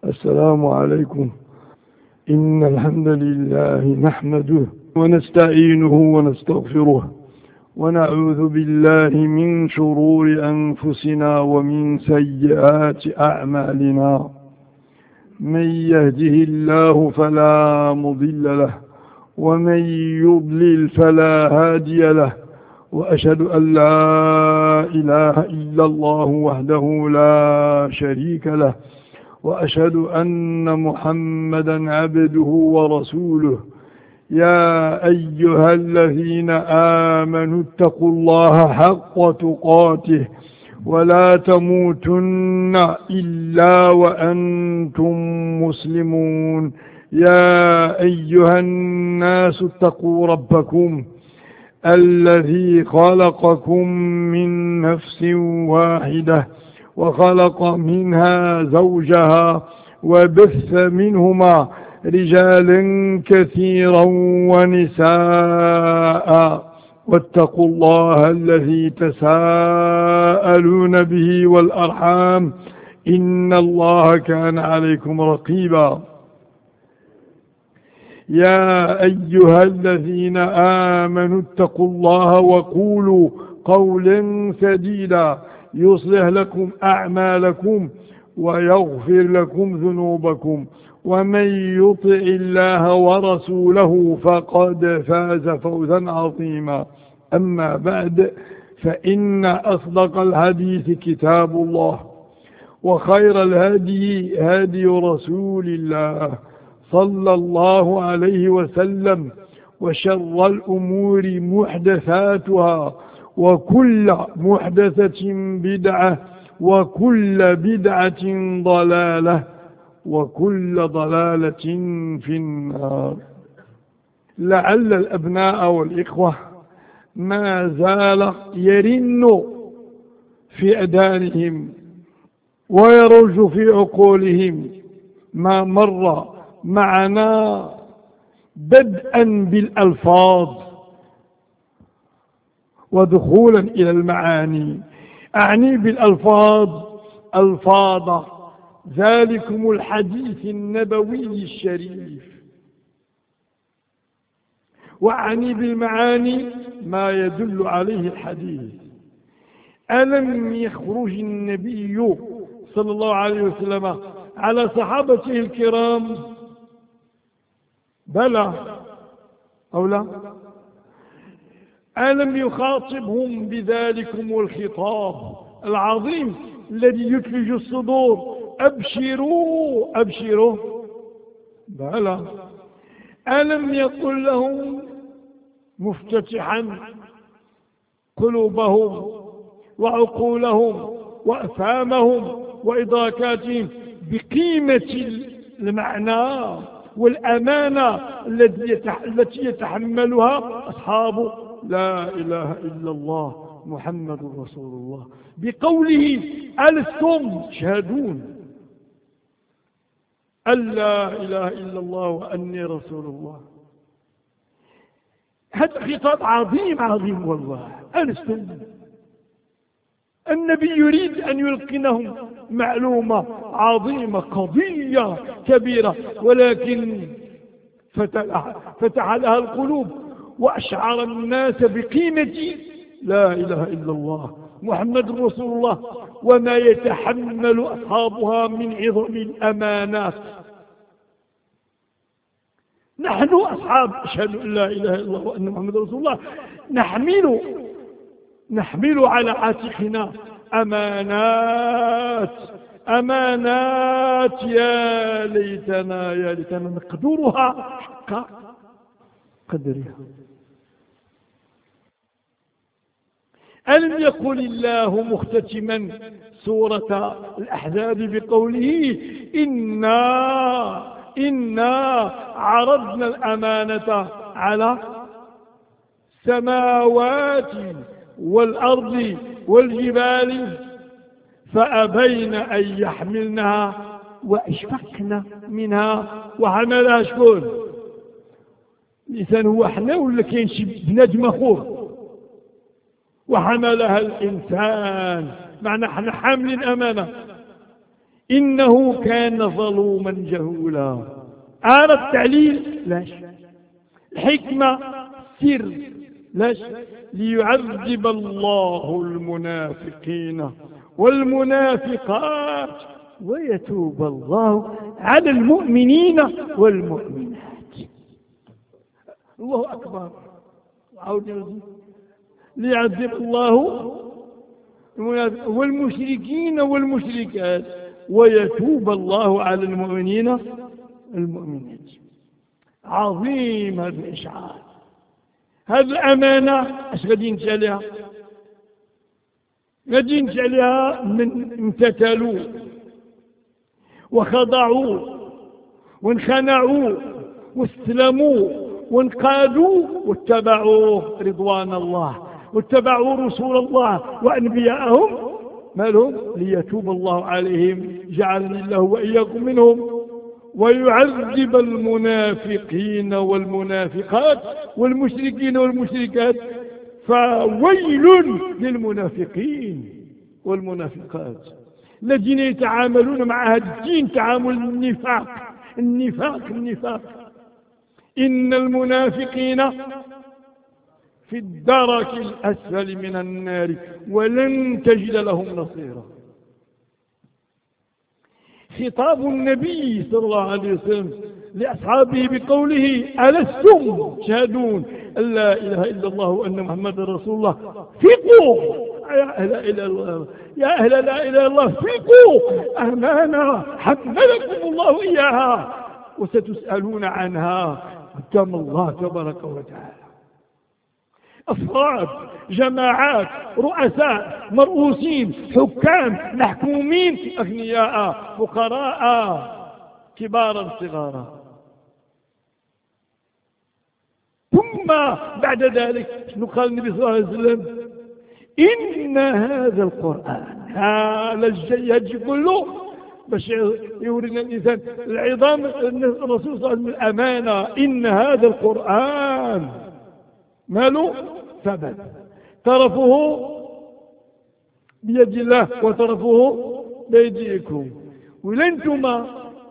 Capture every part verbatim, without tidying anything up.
السلام عليكم. إن الحمد لله نحمده ونستعينه ونستغفره ونعوذ بالله من شرور أنفسنا ومن سيئات أعمالنا. من يهده الله فلا مضل له ومن يضلل فلا هادي له، وأشهد أن لا إله إلا الله وحده لا شريك له، وأشهد أن محمدا عبده ورسوله. يا أيها الذين آمنوا اتقوا الله حق تقاته ولا تموتن إلا وأنتم مسلمون. يا أيها الناس اتقوا ربكم الذي خلقكم من نفس واحدة وخلق منها زوجها وبث منهما رجالا كثيرا ونساء، واتقوا الله الذي تساءلون به والأرحام إن الله كان عليكم رقيبا. يا أيها الذين آمنوا اتقوا الله وقولوا قولا سديدا يصلح لكم أعمالكم ويغفر لكم ذنوبكم، ومن يطع الله ورسوله فقد فاز فوزا عظيما. أما بعد، فإن أصدق الحديث كتاب الله، وخير الهدي هدي رسول الله صلى الله عليه وسلم، وشر الأمور محدثاتها، وكل محدثة بدعة، وكل بدعة ضلالة، وكل ضلالة في النار. لعل الأبناء والإخوة ما زال يرن في أذانهم ويروج في عقولهم ما مر معنا، بدءا بالألفاظ ودخولا إلى المعاني. أعني بالألفاظ ألفاظ ذلكم الحديث النبوي الشريف، وأعني بالمعاني ما يدل عليه الحديث. ألم يخرج النبي صلى الله عليه وسلم على صحابته الكرام؟ بلى أو لا؟ ألم يخاطبهم بذلكم الخطاب العظيم الذي يثلج الصدور؟ أبشروا أبشروا. بلى. ألم يقل لهم مفتتحا قلوبهم وعقولهم وأفهامهم وإدراكاتهم بقيمة المعنى والأمانة التي يتحملها أصحاب لا إله إلا الله محمد رسول الله، بقوله ألستم تشهدون أن لا إله إلا الله وأني رسول الله؟ هذا خطاب عظيم عظيم والله. ألستم، النبي يريد أن يلقنهم معلومة عظيمة، قضية كبيرة، ولكن فتح, فتح لها القلوب وأشعر الناس بقيمة لا إله إلا الله محمد رسول الله، وما يتحمل أصحابها من عظم الأمانات. نحن أصحاب أشهد أن لا إله إلا الله وأن محمد رسول الله نحمل نحمل على عاتقنا أمانات أمانات يا ليتنا يا ليتنا نقدرها حق قدرها. ألم يقل الله مختتما سورة الأحزاب بقوله إنا إنا عرضنا الأمانة على السماوات والأرض والجبال فأبين أن يحملنها وأشفقن منها وحملها شكون؟ الإنسان هو حنا ولا كاين شي بنادم أخوه؟ وحملها الإنسان، معنى حنا حاملين أمانة. إنه كان ظلوما جهولا. آل التعليل لاش، الحكمة سر لاش، ليعذب الله المنافقين والمنافقات ويتوب الله على المؤمنين والمؤمنات. الله أكبر. عاود ليعذب الله والمشركين والمشركات ويتوب الله على المؤمنين المؤمنات. عظيم هذا الإشعار. هذه الأمانة اش غادي نمشي عليها؟ غادي نمشي عليها من امتثلوا وخضعوا وانخنعوا واستلموا وانقادوا واتبعوا رضوان الله واتبعوا رسول الله وأنبياءهم، ما لهم؟ ليتوب الله عليهم، جعلني الله وإياكم منهم، ويعذب المنافقين والمنافقات والمشركين والمشركات. فويل للمنافقين والمنافقات الذين يتعاملون مع هذا الدين تعامل النفاق النفاق النفاق. إن المنافقين في الدرك الأسفل من النار ولن تجد لهم نصيرا. خطاب النبي صلى الله عليه وسلم لأصحابه بقوله ألستم تشهدون أن لا إله إلا الله وأن محمد رسول الله فقوا يا أهل إلى الله يا أهل لا إله إلا الله فقوا أمانة حملكم الله إياها وستسألون عنها قدام الله تبارك وتعالى. أفراد، جماعات، رؤساء، مرؤوسين، حكام، محكومين، أغنياء، فقراء، كبارا صغارا. ثم بعد ذلك شنو قال النبي صلى الله عليه وسلم؟ إن هذا القرآن هذا الجيد كله باش يورينا الإنسان العظام الرسول صلى الله عليه وسلم الأمانة. إن هذا القرآن ماله ثبت، طرفه بيد الله وطرفه بيديكم، ولنتم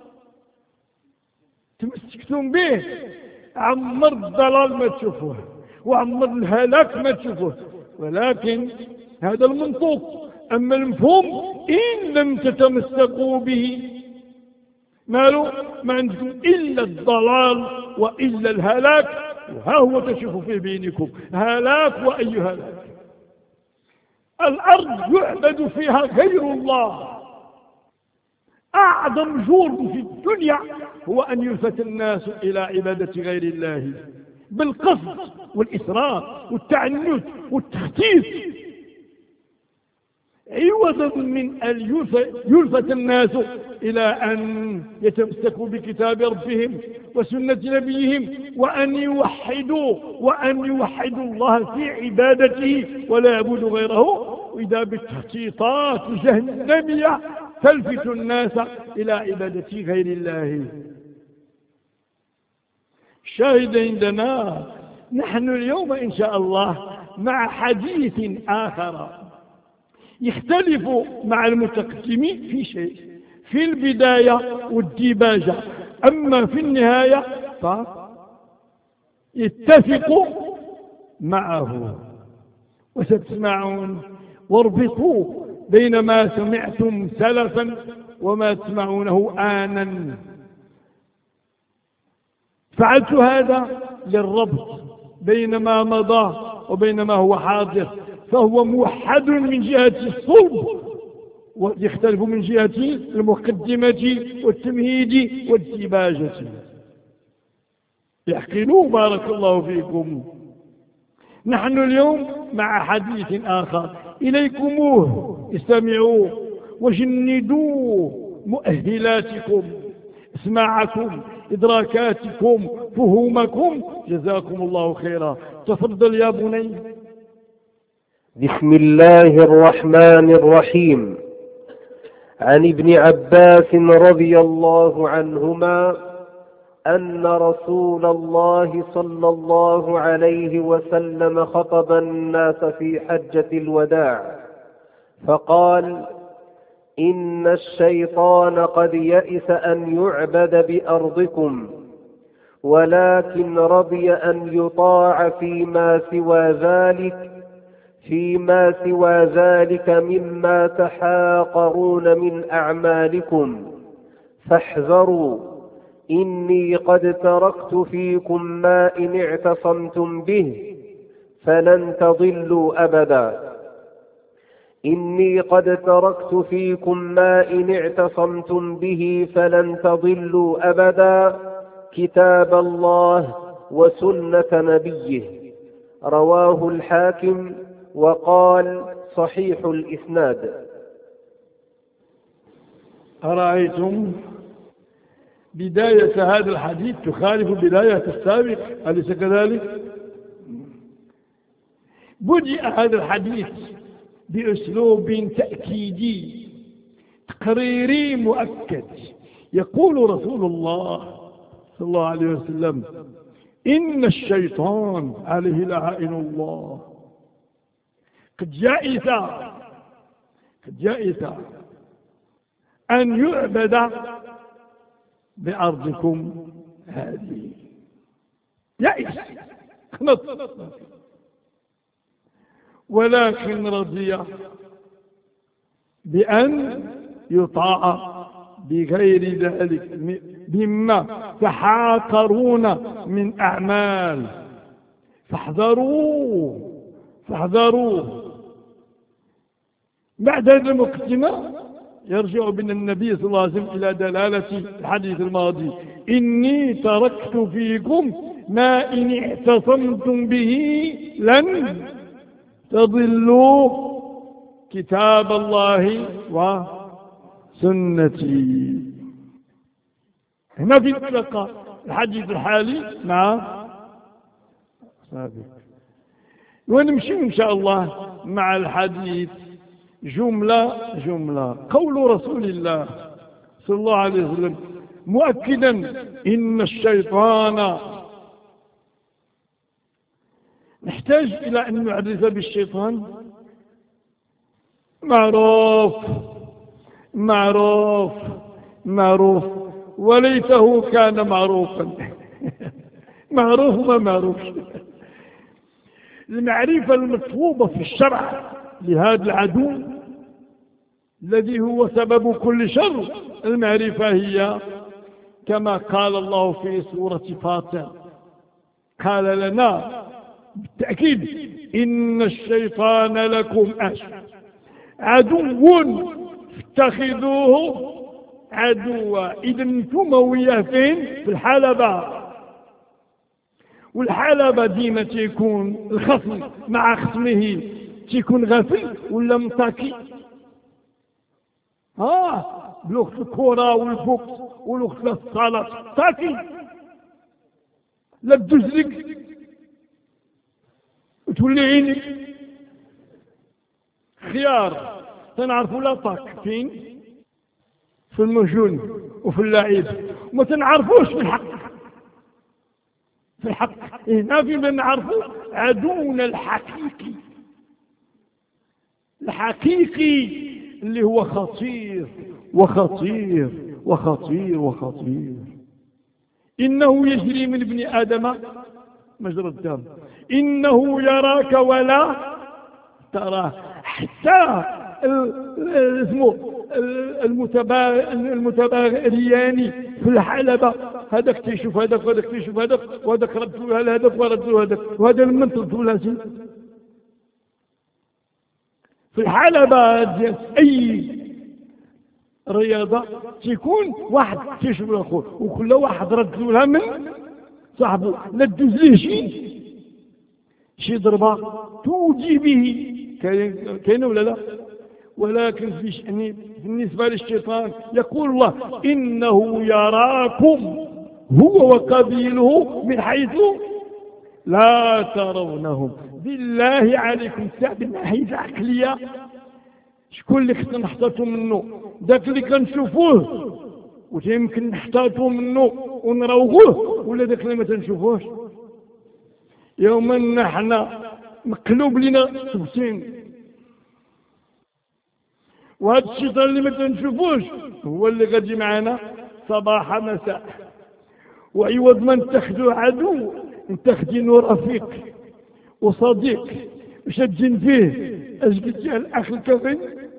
تمسكتم به عمر الضلال ما تشوفوه وعمر الهلاك ما تشوفوه. ولكن هذا المنطوق. أما المفهوم إن لم تتمسكوا به ماله ما عندكم إلا الضلال وإلا الهلاك، وها هو تشوف في بينكم هلاك وأي هلاك. الأرض يعبد فيها غير الله. أعظم جرم في الدنيا هو أن يلفت الناس إلى عبادة غير الله بالقصد والإسراف والتعنت والتخطيط، عوضا من أن يلفت الناس إلى أن يتمسكوا بكتاب ربهم وسنة نبيهم وأن يوحدوا وأن يوحدوا الله في عبادته ولا يعبدوا غيره، وإذا بالتخطيطات الجهنمية تلفت الناس إلى عبادة غير الله. الشاهد عندنا نحن اليوم إن شاء الله مع حديث آخر يختلف مع المتقدمين في شيء، في البداية والديباجة، أما في النهاية فيتفق معه. وستسمعون واربطوا بين ما سمعتم سلفا وما تسمعونه آنا. فعلت هذا للربط بين ما مضى وبين ما هو حاضر، فهو موحد من جهة الصلب ويختلف من جهة المقدمة والتمهيد والديباجة. يحقنوا بارك الله فيكم. نحن اليوم مع حديث آخر إليكموه، استمعوا وجندوا مؤهلاتكم، اسماعكم، إدراكاتكم، فهومكم، جزاكم الله خيرا. تفضل يا بني. بسم الله الرحمن الرحيم. عن ابن عباس رضي الله عنهما أن رسول الله صلى الله عليه وسلم خطب الناس في حجة الوداع فقال: إن الشيطان قد يئس أن يعبد بأرضكم، ولكن رضي أن يطاع فيما سوى ذلك فيما سوى ذلك مما تحاقرون من أعمالكم، فاحذروا، إني قد تركت فيكم ما إن اعتصمتم به فلن تضلوا أبدا إني قد تركت فيكم ما إن اعتصمتم به فلن تضلوا أبدا كتاب الله وسنة نبيه. رواه الحاكم وقال صحيح الإسناد. أرأيتم بداية هذا الحديث تخالف بداية السابق، أليس كذلك؟ بدأ هذا الحديث بأسلوب تأكيدي تقريري مؤكد. يقول رسول الله صلى الله عليه وسلم: إن الشيطان عليه لعائن الله قد جائز قد جائز أن يعبد بأرضكم هذه. يائس خلط، ولكن رضي بأن يطاع بغير ذلك مما تحاقرون من أعمال، فاحذروه فاحذروه. بعد هذا المقدمة يرجع بنا النبي صلى الله عليه وسلم إلى دلالة الحديث الماضي: إني تركت فيكم ما إن اعتصمتم به لن تضلوا كتاب الله وسنتي. هنا في التقى الحديث الحالي مع سابق، ونمشي إن شاء الله مع الحديث جملة جملة. قول رسول الله صلى الله عليه وسلم مؤكدا: إن الشيطان. نحتاج إلى أن نعرف بالشيطان. معروف معروف معروف وليته كان معروفا. معروف ما معروف. المعرفة المطلوبة في الشرع لهذا العدو الذي هو سبب كل شر، المعرفة هي كما قال الله في سورة فاطر، قال لنا بالتأكيد: إن الشيطان لكم عدو فاتخذوه عدوا. إذا انتم وياه فين؟ في الحلبة. والحلبة ديما تيكون الخصم مع خصمه تيكون غافل ولا مطاكي. ها بلغة الكرة والبوكس ولغة الصلاة طاكي، لا تدوزلك وتولي عينك خيار. تنعرفوا لا طاك فين؟ في المجون وفي اللعيب، وما تنعرفوش في الحق. في الحق هنا فيما نعرفوا عدونا الحقيقي، الحقيقي اللي هو خطير وخطير وخطير وخطير. إنه يجري من ابن آدم مجرى الدم، إنه يراك ولا تراه. حتى اسمه المتباغيان في الحلبة، هذاك تيشوف هذاك وهذاك تيشوف هذاك، وهذاك ردوا لها هذاك وردوا هذاك، وهذا لما تردوا لها شيء في الحلبة ديال أي رياضة تيكون واحد تيشوف الآخر، وكل واحد رد لها من صاحبه، لا تدوز ليه شي شي ضربة توجي به. كاين ولا لا؟ ولكن في شأن بالنسبة للشيطان يقول الله: إنه يراكم هو وقبيله من حيث لا ترونهم. بالله عليكم من ناحية عقلية شكون اللي خصنا نحتاطوا منه؟ ذاك اللي كنشوفوه ويمكن نحتاطوا منه ونروغوه، ولا ذاك اللي ما تنشوفوش؟ يوما نحن مقلوب لنا سبتين. وهذا الشيطان اللي ما تنشوفوش هو اللي غادي معنا صباح مساء، وعوض ما نتخذوا عدو نتخذينه رفيق وصديق وشادين فيه. اش قلت يا الاخ الكريم؟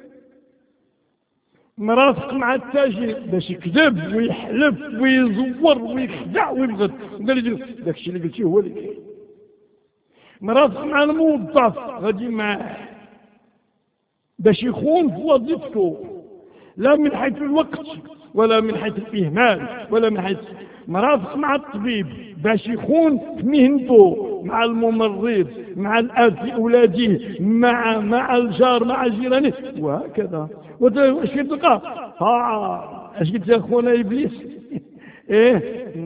مرافق مع التاجر باش يكذب ويحلف ويزور ويخدع ويبغض، قال لي داك الشيء اللي قلتيه هو اللي كاين. مرافق مع الموظف غادي معاه باش يخون في وظيفته، لا من حيث الوقت ولا من حيث الإهمال ولا من حيث. مرافق مع الطبيب باش يخون في مهنته، مع الممرض، مع الأب في أولاده، مع مع الجار، مع جيرانه، وهكذا. واش كتلقى؟ ها اش قلت يا خونا إبليس؟ ايه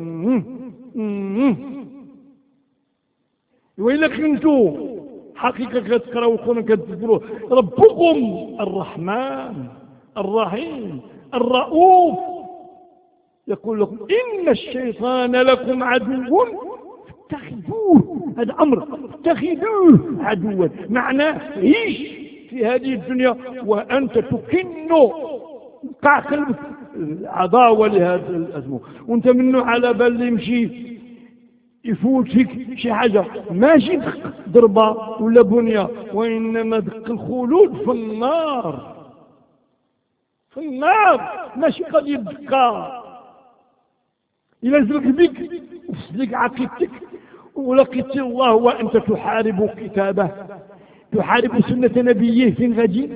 وإلا كنتو حقيقة كتقراو القرآن كتذكروا ربكم الرحمن الرحيم الرؤوف يقول لكم إن الشيطان لكم عدو فاتخذوه، هذا أمر، اتخذوه عدوا، معناه عيش في هذه الدنيا وأنت تكن قع قلبك العداوة لهذا الأزمة، وانت منه على بال يمشي يفوت فيك شي حاجة، ماشي دق ضربة ولا بنية، وإنما دق الخلود في النار، في النار، ماشي قضية دقة. إلا نزلك بك وفسدك عقيدتك ولقيت الله وأنت تحارب كتابه، تحارب سنة نبيه، فين غادي؟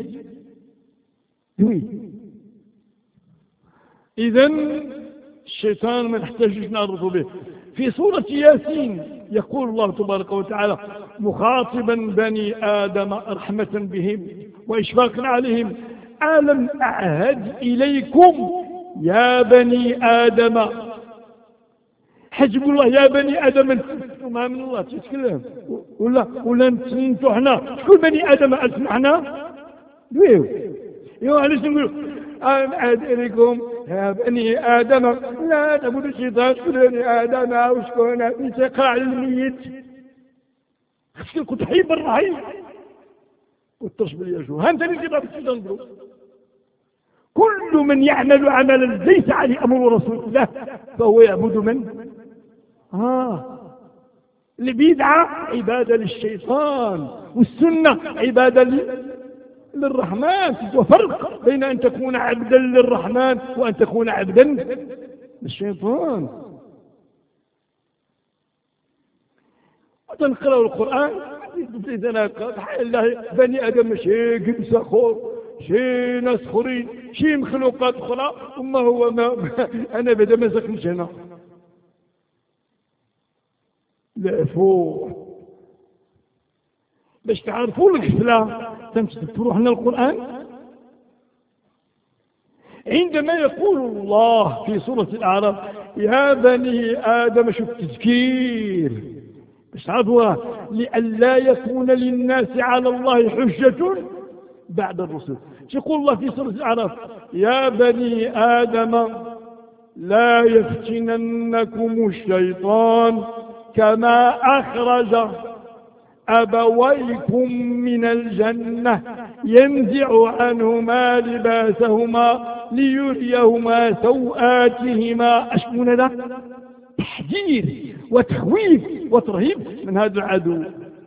إذن الشيطان ما نحتاجش نعرض به. في سورة ياسين يقول الله تبارك وتعالى مخاطبا بني آدم رحمة بهم وإشفاقا عليهم: ألم أعهد إليكم يا بني آدم. حجب الله يا بني آدم انتم من الله تتكلم ولا ولا انتم حنا شكون بني آدم اسمعنا ويو يو علاش نقولوا ألم أعهد إليكم يا بني آدم لا تعبدوا الشيطان، شكون بني آدم وشكون يتقع على الميت، خصك كنت حي بالرحيم وترش باليشو ها انت اللي تبغى الشيطان نقولوا كل من يعمل عملا ليس عليه أمر رسول الله فهو يعبد من؟ آه البدعة عبادة للشيطان والسنة عبادة للرحمن، وفرق بين أن تكون عبدا للرحمن وأن تكون عبدا للشيطان. وتنقرأ القرآن بني آدم ماشي قمس خور، شي ناس اخرين، شي مخلوقات اخرى، وما هو ما انا بدا ما ساكنش هنا. لا فوق باش تعرفوا الغفله تنتظروا حنا القران. عندما يقول الله في سوره الاعراف يا بني ادم، شوف التذكير باش تعرفوها، لئلا يكون للناس على الله حجه بعد الرسل. يقول الله في سورة الأعراف يا بني آدم لا يفتننكم الشيطان كما أخرج أبويكم من الجنة ينزع عنهما لباسهما ليريهما سوآتهما. أشكون هذا؟ تحذير وتخويف وترهيب من هذا العدو.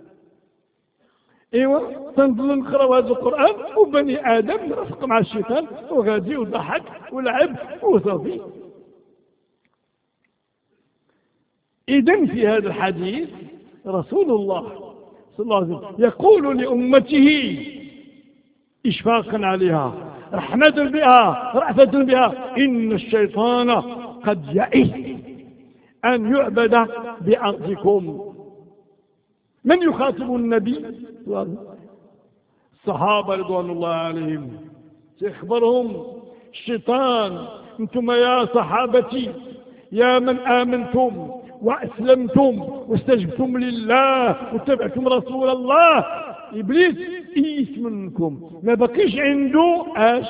ايوه تنظل نقراو هذا القران وبني ادم رفق مع الشيطان وغادي وضحك ولعب وصافي. اذن في هذا الحديث رسول الله صلى الله عليه وسلم يقول لامته اشفاقا عليها رحمه بها رأفة بها: ان الشيطان قد يئس ان يعبد بارضكم. من يخاطب النبي؟ الصحابة رضوان الله عليهم، يخبرهم الشيطان: انتم يا صحابتي يا من آمنتم وأسلمتم واستجبتم لله واتبعتم رسول الله، إبليس إيس منكم، ما بقيش عنده اش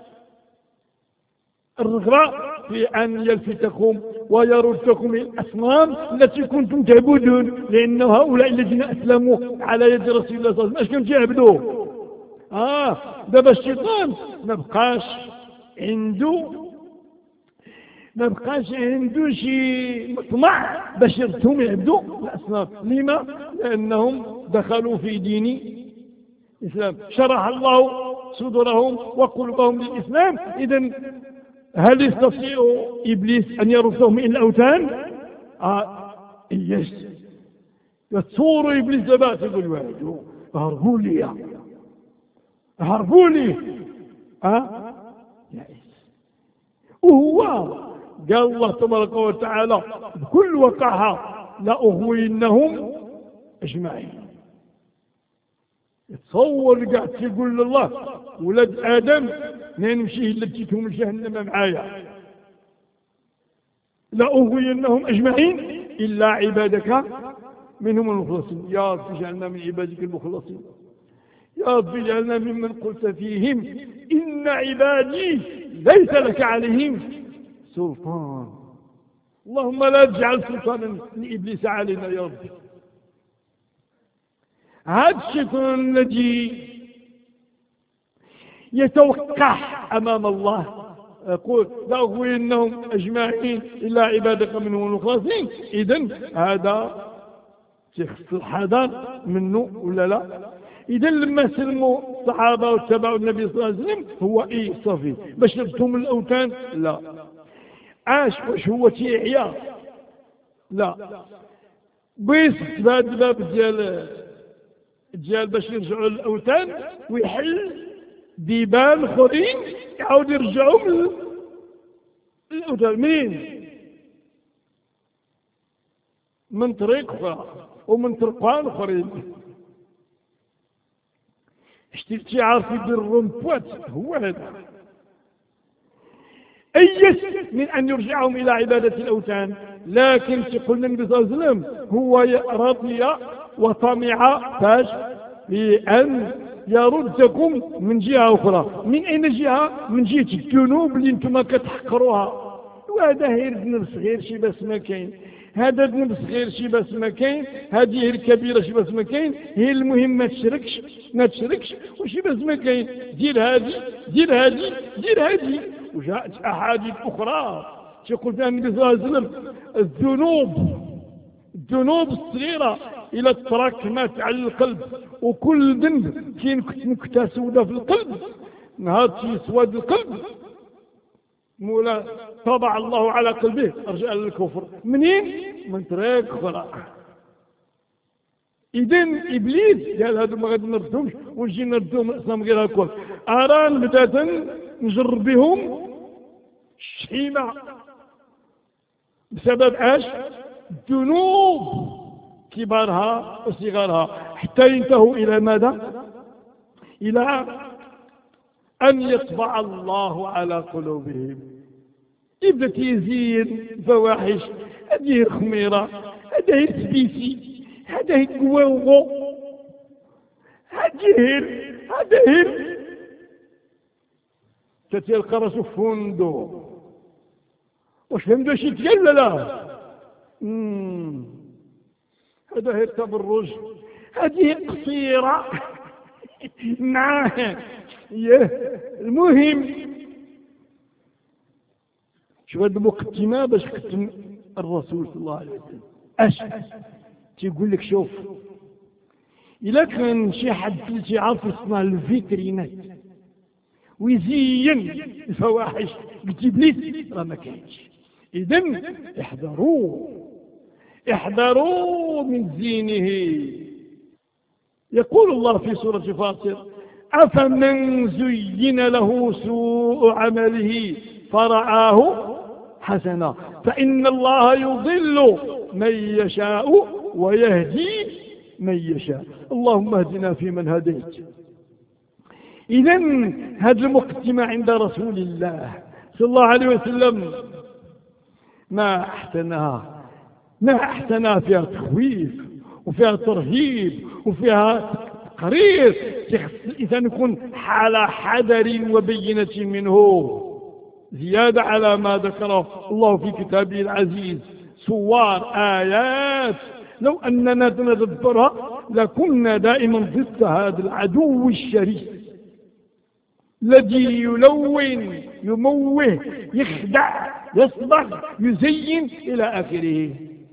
الرغبة في أن يلفتكم ويردكم الأصنام التي كنتم تعبدون، لأن هؤلاء الذين أسلموا على يد رسول الله صلى الله عليه وسلم اش كانوا يعبدوا؟ آه دابا الشيطان ما بقاش عنده ما بقاش عنده شي طمع باش يردهم يعبدوا الأصنام. لما؟ لأنهم دخلوا في دين الإسلام، شرح الله صدورهم وقلوبهم للإسلام. إذن هل يستطيع إبليس أن يردهم إلى الأوثان؟ آه إيش يتصور إبليس دابا تقول واحد هربوا لي هربوا لي آه وهو قال الله تبارك وتعالى بكل وقاحة لأغوينهم أجمعين. تصور قاعد تقول لله ولد آدم نمشي لجيتهم جهنم معايا، لأغوينهم أجمعين إلا عبادك منهم المخلصين. يا رب اجعلنا من عبادك المخلصين، يا رب اجعلنا ممن قلت فيهم إن عبادي ليس لك عليهم سلطان. اللهم لا تجعل سلطانا لإبليس علينا يا رب. هذا الشيطان الذي يتوقح أمام الله يقول لأغوينهم أجمعين إلا عبادك منهم المخلصين. إذن هذا شخص الحذر منه ولا لا؟ إذا لما سلموا الصحابة واتبعوا النبي صلى الله عليه وسلم هو إيه صافي باش يردهم الأوثان؟ لا. عاش واش هو تيعيا؟ لا. بيس بهذا الباب ديال ديال باش يرجعوا للأوثان ويحل ديبان اخرين يعاود يرجعوا للأوثان. منين؟ من طريق أخرى ومن طرقان اخرين. شتي عارف يدير الرمبوات هو هذا. أيس من أن يرجعهم إلى عبادة الأوثان، لكن تقول النبي صلى الله عليه وسلم هو رضي وطمع فاش بأن يردكم من جهة أخرى. من أين جهة؟ من جهة الذنوب اللي انتم كتحقروها. وهذا غير ذنب صغير شي بس ما كاين، هذا ذنب صغير شي بس ما كاين، هذه هي الكبيرة شي بس ما كاين، هي المهم ما تشركش ما تشركش وشي بس ما كاين. دير هذه دير هذه دير هذه. وجاءت أحاديث أخرى تقول فيها النبي صلى الله عليه وسلم الذنوب الذنوب الصغيرة إلى تراكمات على القلب، وكل ذنب كاين نكتة سوداء في القلب، نهار سواد القلب مولا طبع الله على قلبه رجع للكفر. منين؟ من طريق أخرى. إذن إبليس قال هذو ما غادي نردهمش ونجي نردهم الأصنام غير هكا. أران بداية نجرب بهم الشحيمة بسبب اش؟ الذنوب كبارها وصغارها، حتى ينتهوا إلى ماذا؟ إلى أن يطبع الله على قلوبهم. يبدأ تيزين فواحش، هذه هي الخميرة، هذا هي السبيسي، هذا هي الكواوغو، هذه هي هذا هي تتلقى راسو فندو. واش فهمتوا شي تقال ولا لا؟ هذا هي التبرج، هذه قصيرة معاه. المهم شوف هذه المقدمة باش ختم الرسول صلى الله عليه وسلم. اش تيقول لك شوف إلا كان شي حد تيعرف يصنع الفيترينات ويزين الفواحش قلت إبليس راه ما كاينش. إذن احذروا احذروا من زينه. يقول الله في سورة فاطر أفمن زين له سوء عمله فرآه حسنا فإن الله يضل من يشاء ويهدي من يشاء. اللهم اهدنا فيمن هديت. إذن هذه المقدمة عند رسول الله صلى الله عليه وسلم ما أحسنها ما أحسنها، فيها تخويف وفيها ترهيب وفيها تقرير. يخص الإنسان يكون على حذر وبينة منه، زيادة على ما ذكره الله في كتابه العزيز. صور آيات لو أننا نتدبرها لكنا دائما ضد هذا العدو الشريف الذي يلون يموه يخدع يصبغ يزين إلى آخره.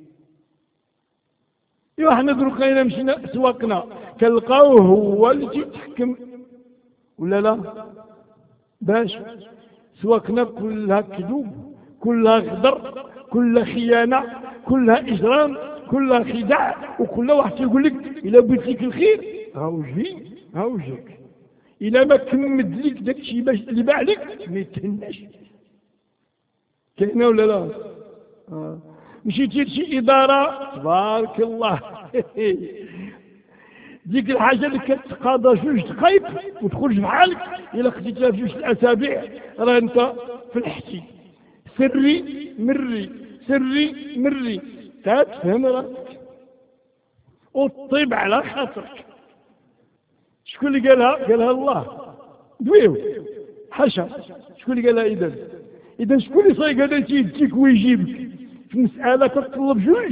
إيوا حنا دروك غير مشينا سواقنا كنلقاوه هو اللي تيتحكم ولا لا؟ باش سواقنا كلها كذوب، كلها غدر، كلها خيانة، كلها إجرام، كلها خداع، وكل واحد يقول لك إلا بغيت لك الخير هاو جي هاو جاك، إلا ما كمد لك داك الشيء باش اللي باع لك ما يتهناش. كاينه ولا لا؟ آه. مشيتي لشي إدارة تبارك الله ديك الحاجة اللي كتقاضى جوج دقايق وتخرج بحالك إلا خديتها في جوج الأسابيع راه أنت في الحتي. سري مري سري مري تفهم راسك وطيب على خاطرك. شكون اللي قالها؟ قالها الله. دويو حاشا. شكون اللي قالها إذا؟ إذا شكون اللي صايق هذا تيديك ويجيبك في مسألة كتطلب جوج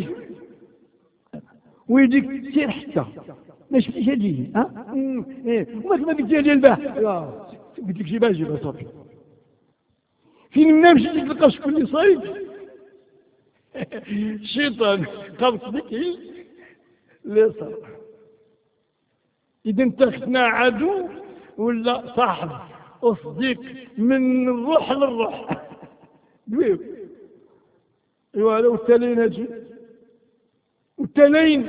ويديك سير حتى ما شفتيش هادي ها؟ ايه وما كما ديك ديال الباح قلت لك شي باش جيبها صافي. فين ما مشيتي تلقى شكون اللي صايب؟ الشيطان قبض بك اللي صار. إذا انت اختنا عدو ولا صاحب وصديق من الروح للروح. دويو ايوا هذا والتالين هادشي والتالين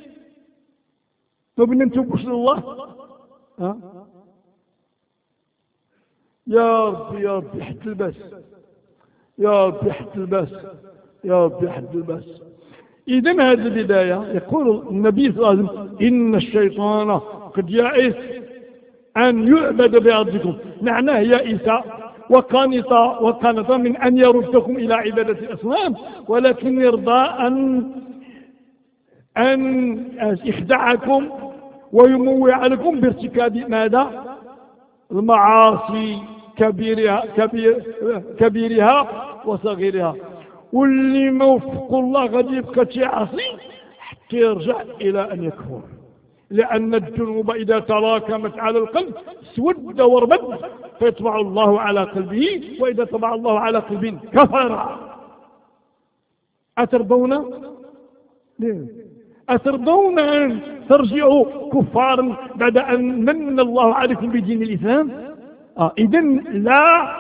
ما بغينا نتوبوش لله. ها يا ربي يا ربي حد الباس، يا ربي حد الباس، يا ربي حد الباس. إذا هذه البداية يقول النبي صلى الله عليه وسلم إن الشيطان قد يئس أن يعبد بأرضكم، معناه يئس وقنط وقنط من أن يردكم إلى عبادة الأصنام، ولكن يرضى أن أن يخدعكم ويموع عليكم بارتكاب ماذا؟ المعاصي كبيرها كبير كبيرها وصغيرها. واللي ما وفق الله غادي يبقى تعصي حتى يرجع إلى أن يكفر، لأن الذنوب إذا تراكمت على القلب سود ورمد فيطبع الله على قلبه، وإذا طبع الله على قلبه كفر. أترضون أترضون أن ترجعوا كفارا بعد أن من الله عليكم بدين الإسلام؟ آه إذن لا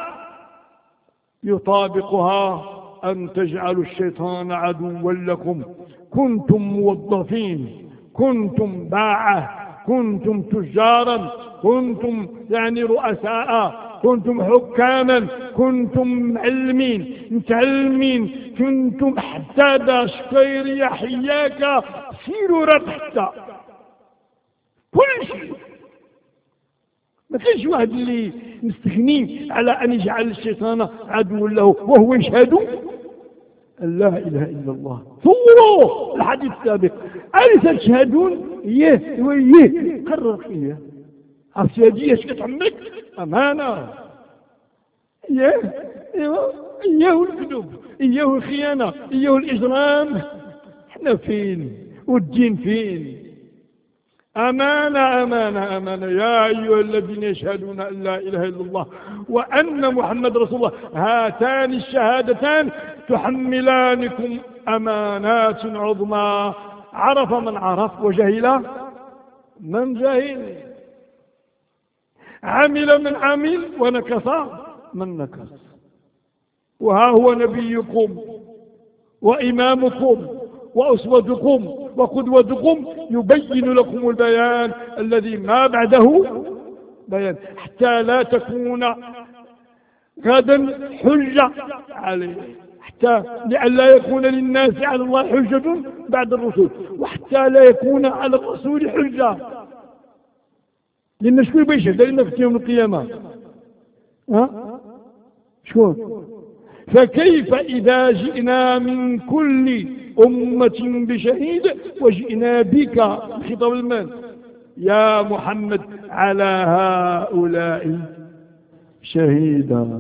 يطابقها أن تجعلوا الشيطان عدوا لكم. كنتم موظفين، كنتم باعة، كنتم تجارا، كنتم يعني رؤساء، كنتم حكاما، كنتم معلمين متعلمين، كنتم حدادا شكيرية حياكة سيرورات حتى كل شيء. ما كاينش واحد اللي مستغني على أن يجعل الشيطان عدوا له وهو يشهد أن لا إله إلا الله. ثوروا الحديث السابق أليس تشهدون؟ إيه وإيه قرر فيها عرفتي هذه اش كتعمك أمانة. إيه إيوه إياه الكذوب، إياه الخيانة، إياه الإجرام. إحنا فين والدين فين؟ أمانة أمانة أمانة. يا أيها الذين يشهدون أن لا إله إلا الله وأن محمد رسول الله هاتان الشهادتان تحملانكم أمانات عظمى. عرف من عرف وجهل من جهل، عمل من عمل ونكص من نكص. وها هو نبيكم وإمامكم وأسوتكم وقدوتكم يبين لكم البيان الذي ما بعده بيان، حتى لا تكون غدا حجة عليه، حتى لئلا يكون للناس على الله حجة بعد الرسول، وحتى لا يكون على الرسول حجة. لأن شكون بيشهد لنا في يوم القيامة؟ ها؟ شكون؟ فكيف إذا جئنا من كل أمة بشهيد وجئنا بك خطاب المال يا محمد على هؤلاء شهيدا.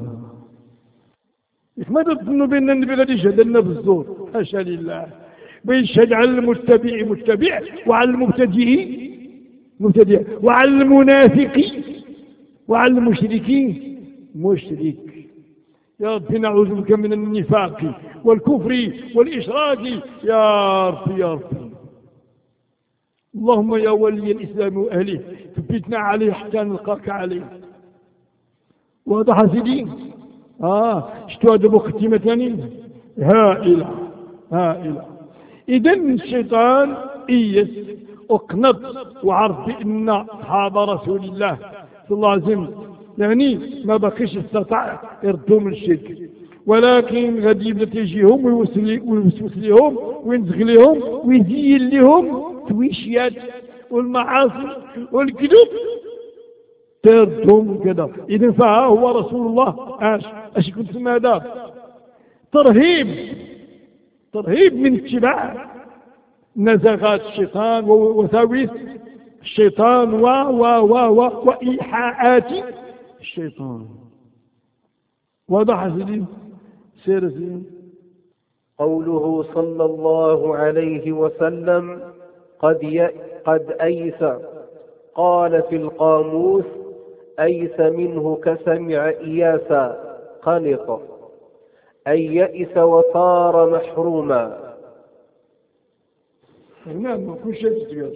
ماذا تظنوا بأن النبي غادي يشهد لنا بالزور؟ حاشا لله. بيشهد على المتبع متبع، وعلى المبتدئ مبتدئ، وعلى المنافق وعلى المشركين مشرك. يا رب نعوذ بك من النفاق والكفر والإشراك يا رب يا رب. اللهم يا ولي الإسلام وأهله ثبتنا عليه حتى نلقاك عليه. واضح سيدي؟ آه شتو هذا بختمة ثاني هائلة هائلة. إذن الشيطان إيس وقنط وعرف بأن أصحاب رسول الله صلى الله عليه وسلم يعني ما بقيش استطاع يردوا من الشرك، ولكن غادي يبدا تيجيهم ويوسوس لهم وينزغ لهم ويزين لهم تويشيات والمعاصي والكذب تردهم كذا. إذن فها هو رسول الله اش اش كنت تسمى هذا ترهيب ترهيب من اتباع نزغات الشيطان ووساوس الشيطان و و و و وإيحاءات الشيطان. واضح سيدي؟ سير سيدي. قوله صلى الله عليه وسلم قد ي... قد أيس، قال في القاموس أيس منه كسمع إياسا قنط، أي يئس وصار محروما. نعم كل شيء.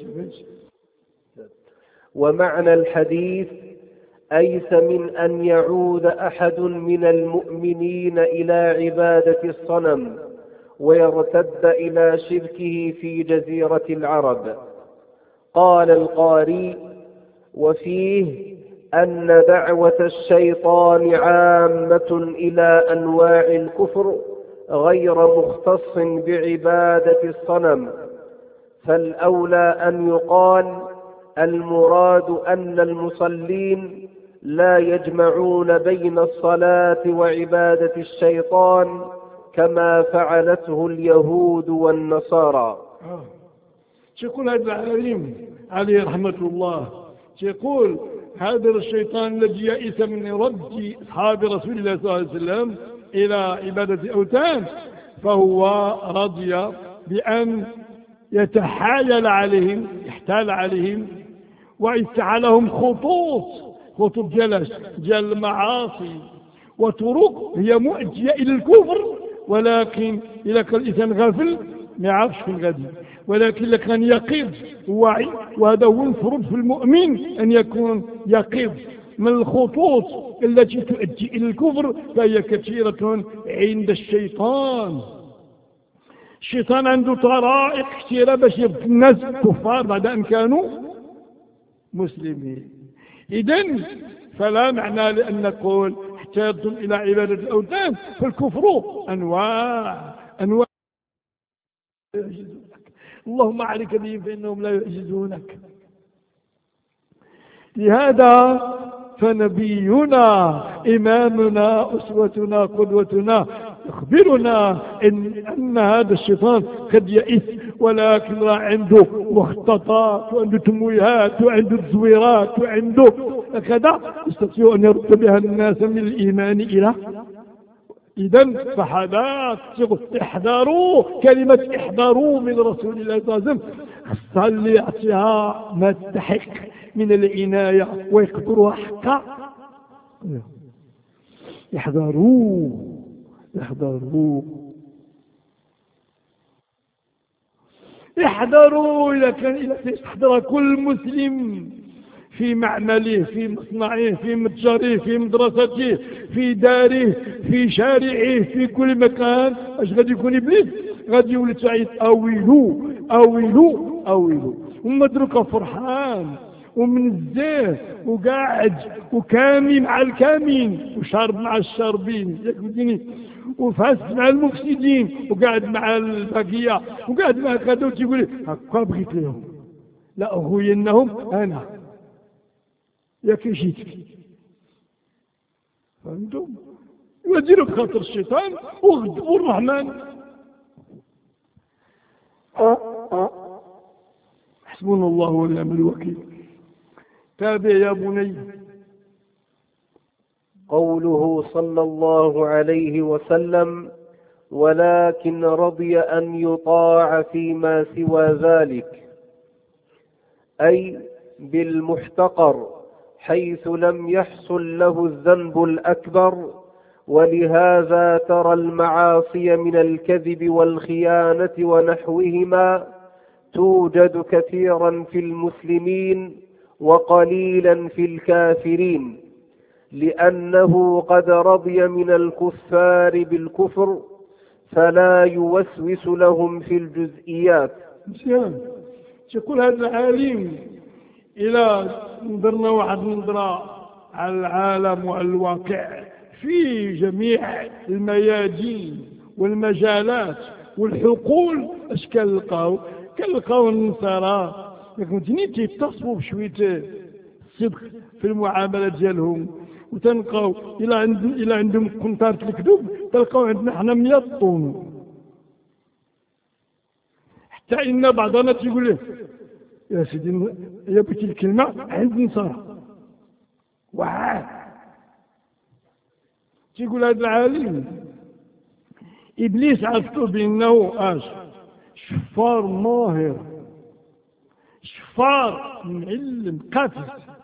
ومعنى الحديث أيس من أن يعود أحد من المؤمنين إلى عبادة الصنم ويرتد إلى شركه في جزيرة العرب. قال القاري وفيه أن دعوة الشيطان عامة إلى أنواع الكفر غير مختص بعبادة الصنم، فالأولى أن يقال المراد أن المصلين لا يجمعون بين الصلاة وعبادة الشيطان كما فعلته اليهود والنصارى. آه. يقول هذا العالم عليه رحمة الله، يقول هذا الشيطان الذي يئس من رد أصحاب رسول الله صلى الله عليه وسلم إلى عبادة أوثان فهو رضي بأن يتحايل عليهم يحتال عليهم ويفتعلهم خطوط خطوط جلس ديال المعاصي وطرق هي مؤدية إلى الكفر، ولكن إذا كان الإنسان غافل ما يعرفش فين غادي، ولكن إذا كان يقظ وواعي، وهذا هو المفروض في المؤمن أن يكون يقظ من الخطوط التي تؤدي إلى الكفر فهي كثيرة عند الشيطان. الشيطان عنده طرائق كثيرة باش يبقى الناس كفار بعد أن كانوا مسلمين. إذن فلا معنى لأن نقول احتاج إلى عبادة الأوثان، فالكفر أنواع أنواع اللهم عليك بهم فإنهم لا يعجزونك. لهذا فنبينا إمامنا أسوتنا قدوتنا يخبرنا إن, أن هذا الشيطان قد يئس، ولكن عنده مخططات وعنده تمويهات وعنده تزويرات وعنده كذا يستطيع أن يرد بها الناس من الإيمان إلى. إذن فحذاك احذروا كلمة احذروا من رسول الله صلى الله عليه وسلم خصها اللي يعطيها ما تستحق من العناية ويقدرها حقا. احذروا احذروا احذروا إذا كان إذا يستحضر كل مسلم في معمله في مصنعه في متجره في مدرسته في داره في شارعه في كل مكان اش غادي يكون ابليس غادي يولي تعيط اويلو اويلو اويلو ومدرك فرحان ومنزه وقاعد وكامي مع الكامين وشارب مع الشاربين ياك بديني وفاسد مع المفسدين وقاعد مع الباقيه وقاعد مع كذا وتيقول هكا بغيت لهم لا اغوينهم انا ياك جيت فهمتم؟ وديروا بخاطر الشيطان وغضبوا الرحمن. حسبنا الله ونعم الوكيل. تابع يا بني. قوله صلى الله عليه وسلم ولكن رضي أن يطاع فيما سوى ذلك، أي بالمحتقر حيث لم يحصل له الذنب الأكبر، ولهذا ترى المعاصي من الكذب والخيانة ونحوهما توجد كثيرا في المسلمين وقليلا في الكافرين، لأنه قد رضي من الكفار بالكفر فلا يوسوس لهم في الجزئيات. مزيان تقول هذا العالم إلى نظرنا واحد نظرة على العالم وعلى الواقع في جميع الميادين والمجالات والحقول، اش كنلقاو؟ كنلقاو النصارى كنتني تيتصفوا بشويه الصدق في المعاملات ديالهم، وتنلقاو الى عند الى عندهم قنطره الكذوب تلقاو عندنا حنا مية طن، حتى ان بعضنا تيقول له يا سيدي يا بغيتي الكلمه عند النصارى واه تيقول هذا العالم ابليس عرفتو بانه اش شفار ماهر، شفار معلم قاتل،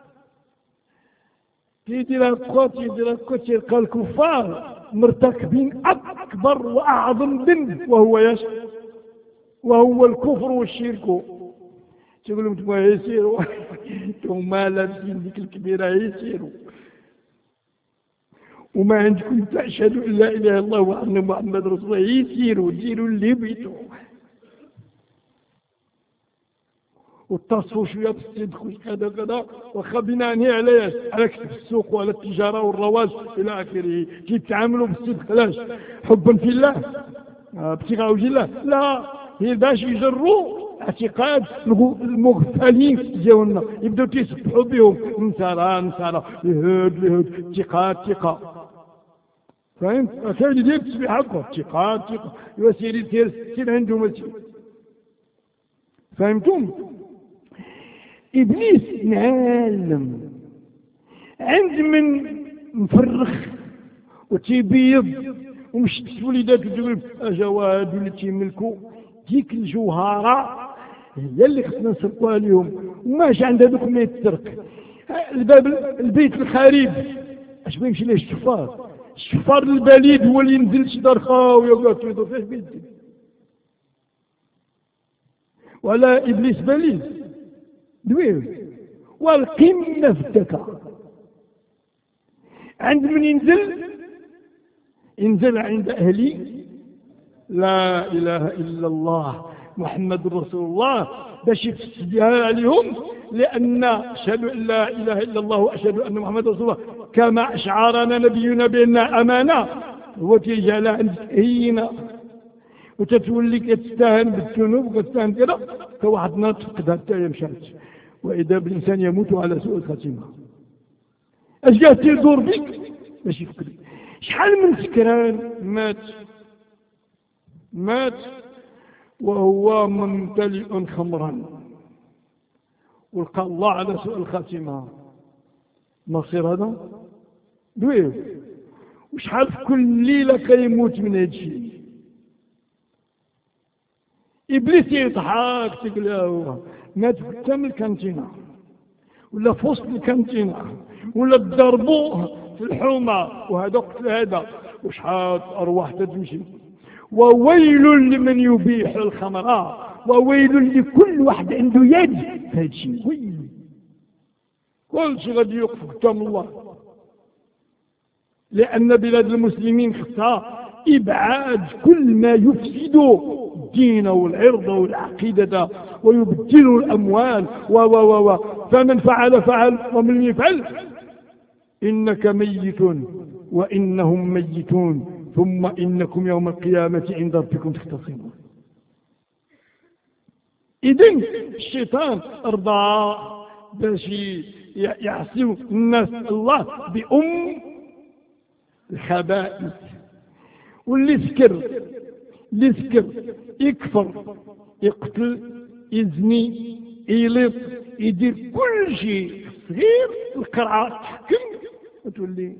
تيدير هكا تيدير هكا تيلقى الكفار مرتكبين اكبر واعظم ذنب وهو ياش وهو الكفر والشرك. تقول لهم انتم يسيروا انتم لابسين ديك الكبيره يسيروا وما عندكم تشهدوا ان لا اله الا الله وان محمد رسول الله، يسيروا ديروا اللي بيتوا واتصفوا شويه بالصدق وكذا كذا، واخا بناء على على كسب السوق وعلى التجاره والرواج الى اخره، كيتعاملوا بالصدق علاش؟ حبا في الله ابتغاء وجه الله؟ لا، هي باش يجروا اعتقاد المغفلين ديالنا يبداو تيسبحوا بهم نصارى نصارى يهود يهود ثقات ثقه، فهمت؟ كاين ديال التسبيح هكا ثقات ثقه، ايوا سيري سير سير عندهم الشيء، فهمتم؟ ابليس نعلم عند من مفرخ وتيبيض ومشت وليدات وتقول اجواد اللي تيملكوا ديك الجوهره هي اللي خصنا نسرقوها لهم، وماش عند هذوك ما يتسرق. الباب البيت الخريب اش ما يمشي ليه الشفار؟ الشفار البليد هو اللي ينزل شي دار خاويه وقاعد تيضرب فيه بيدي، ولا ابليس بليد دوير والقمه في الذكاء. عند من ينزل ينزل عند اهلي لا اله الا الله محمد رسول الله باش يفسدها عليهم، لان اشهد ان لا اله الا الله واشهد ان محمد رسول الله كما اشعرنا نبينا بانها امانه، هو تيجعلها عندك هينه وتتولي كتستهن بالذنوب وكتستهن كذا كواحد ناط فقدها حتى هي مشات، واذا بالانسان يموت على سوء الخاتمه. اش جا تيدور بك باش يفكر؟ شحال من سكران مات مات وهو ممتلئ خمرا ولقى الله على سوء الخاتمه، مصير هذا دوير. وشحال في كل ليله كيموت من هذا الشيء. ابليس يضحك تقول له مات قدام الكانتينه ولا في وسط الكانتينه ولا ضربوه في الحومه وهذا قتل هذا، وشحال ارواح تمشي. وويل لمن يبيح الخمر، وويل لكل واحد عنده يد في هذا الشيء. ويل كل شيء غادي يوقف قدام الله، لان بلاد المسلمين خصها ابعاد كل ما يفسد الدين والعرض والعقيده ويبدل الاموال و و و فمن فعل فعل ومن يفعل انك ميت وانهم ميتون ثم انكم يوم القيامه عند ربكم تختصمون. اذن الشيطان ارضى باش يعصيوا الناس الله بأم الخبائث، واللي سكر اللي سكر يكفر يقتل يزني يلط يدير كل شيء صغير، القرعه تحكم وتولي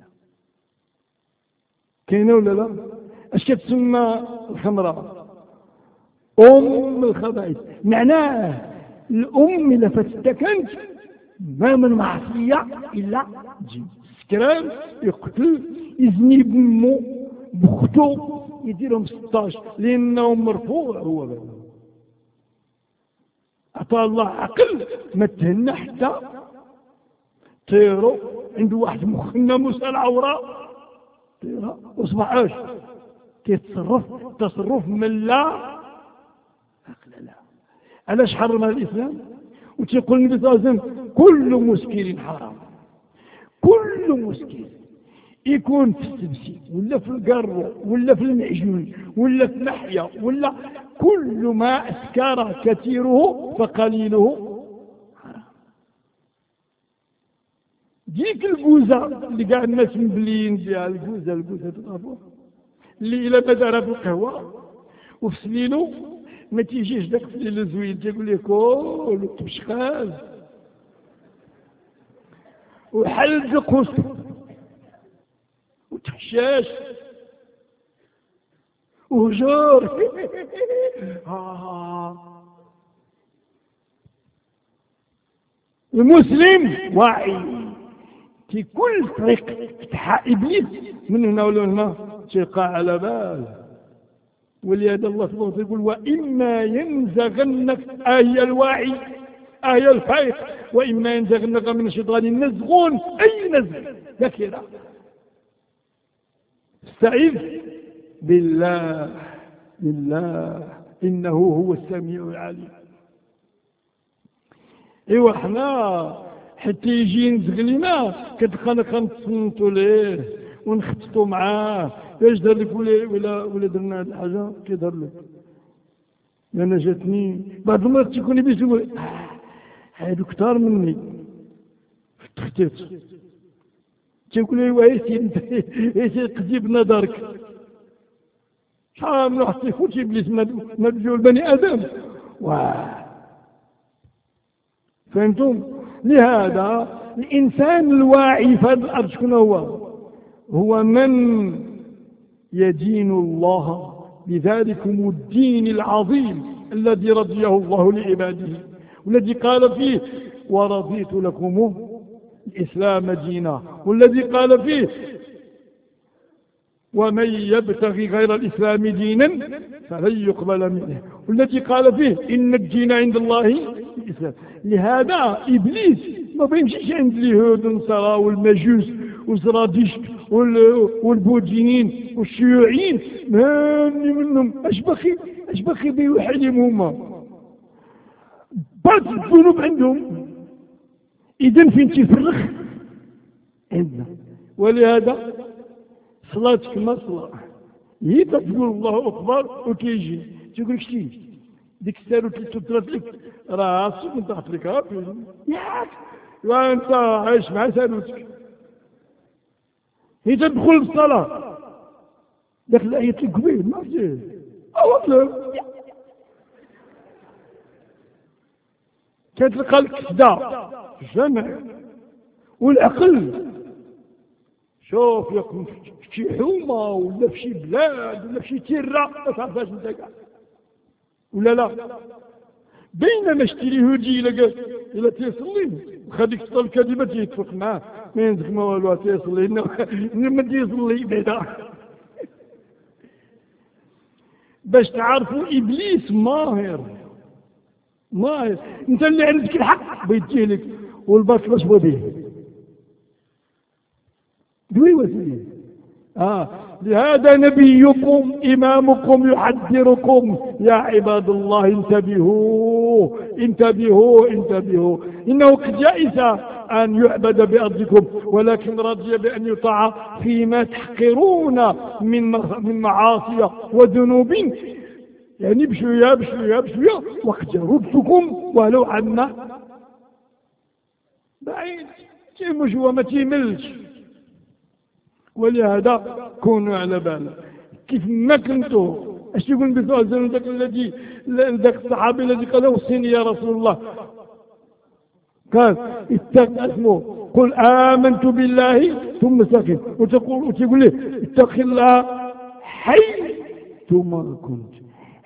كاينه ولا لا؟ اش كتسمى الخمره؟ ام الخبائث. معناه الام الا فاتتك انت ما من معصية إلا جن. سكران يقتل يزني بمو بختو يديرهم ستاش لأنه مرفوع هو بابا. أعطى الله عقل ما تهنى حتى طيرو عنده واحد مخنا موسى العوراء طيرا وصبح اش كيتصرف تصرف من لا عقل لا. علاش حرمها الإسلام؟ وتيقول النبي صلى الله عليه وسلم كل مسكر حرام. كل مسكر يكون في السبسي ولا في القرو ولا في المعجون ولا في محيا ولا كل ما أسكر كثيره فقليله حرام. ديك الجوزة اللي قاع الناس مبلين بها الجوزة الجوزة تعرفوها اللي إلا بدأنا في القهوة وفي سليلو ما تيجيش داك سليلو زوين تيقول لك كول وتبشخاز وحلق وسط وتحشاش وهجور المسلم واعي في كل طريق فتحها إبليس من هنا ولا هنا تيقع على بال. ولهذا الله سبحانه وتعالى يقول وإما ينزغنك آية الواعي آية الفائق وإما ينزغنك من الشيطان نزغون أي نزغ ذكر استعذ بالله بالله إنه هو السميع العليم. إيوا حنا حتى يجي ينزغ لنا كتبقى كنتصنتوا ليه ونخططوا معاه اش دار لك ولا ولا ولا درنا هذه الحاجه كيدار لك. انا جاتني بعض المرات تيكون يبيس يقول هادو كثار مني في التخطيط تيقول لي واه سيدي قضيب نظرك شحال من واحد تيفوت ابليس ما بجو البني ادم واه فهمتم؟ لهذا الانسان الواعي في هذه الارض شكون هو؟ هو من يدين الله بذلكم الدين العظيم الذي رضيه الله لعباده والذي قال فيه ورضيت لكم الإسلام دينا والذي قال فيه ومن يبتغي غير الإسلام دينا فلن يقبل منه والذي قال فيه إن الدين عند الله الإسلام. لهذا إبليس ما بيمشيش عند اليهود والنصارى والمجوس والزرادشت والبوذيين والشيوعيين ماني منهم اش باقي اش باقي بيوحدهم هما بعض الذنوب عندهم اذا فين تيفرخ عندنا. ولهذا صلاتك ما صلاة هي تقول الله اكبر وكيجي تقول شتي ديك الساعه تطرت لك راسك من تحت لك ياك وانت عايش مع سالوتك هي تدخل الصلاة داك الآية القبيل ما فيه أولا كتلقى الكسدة الجمع والعقل شوف يكون في شي حومة ولا في شي بلاد ولا في شي تيرة ما تعرفهاش انت كاع ولا لا. بينما اشتري هودي إلا قال إلا تيصلي خليك تصل الكذبة تيتفق معاه ما ينزك ما والو تيصلي إنما تيصلي بعدا باش تعرفوا إبليس ماهر ماهر. أنت اللي عندك الحق بيديه لك والباطل اش به دوي وسيله. آه لهذا نبيكم إمامكم يحذركم يا عباد الله انتبهوا انتبهوا انتبهوا إنه قد يئس أن يعبد بأرضكم ولكن رضي بأن يطاع فيما تحقرون من من معاصي وذنوب يعني بشوية بشوية بشوية وقد جربتكم ولو عنا بعيد تيمش هو ما تيملش. ولهذا كونوا على بال كيف ما كنتوا اش يقول النبي صلى الله عليه وسلم ذاك الذي ذاك الصحابي الذي قال اوصيني يا رسول الله قال اتق اسمه قل آمنت بالله ثم استقم وتقول وتقول له اتق الله حيثما كنت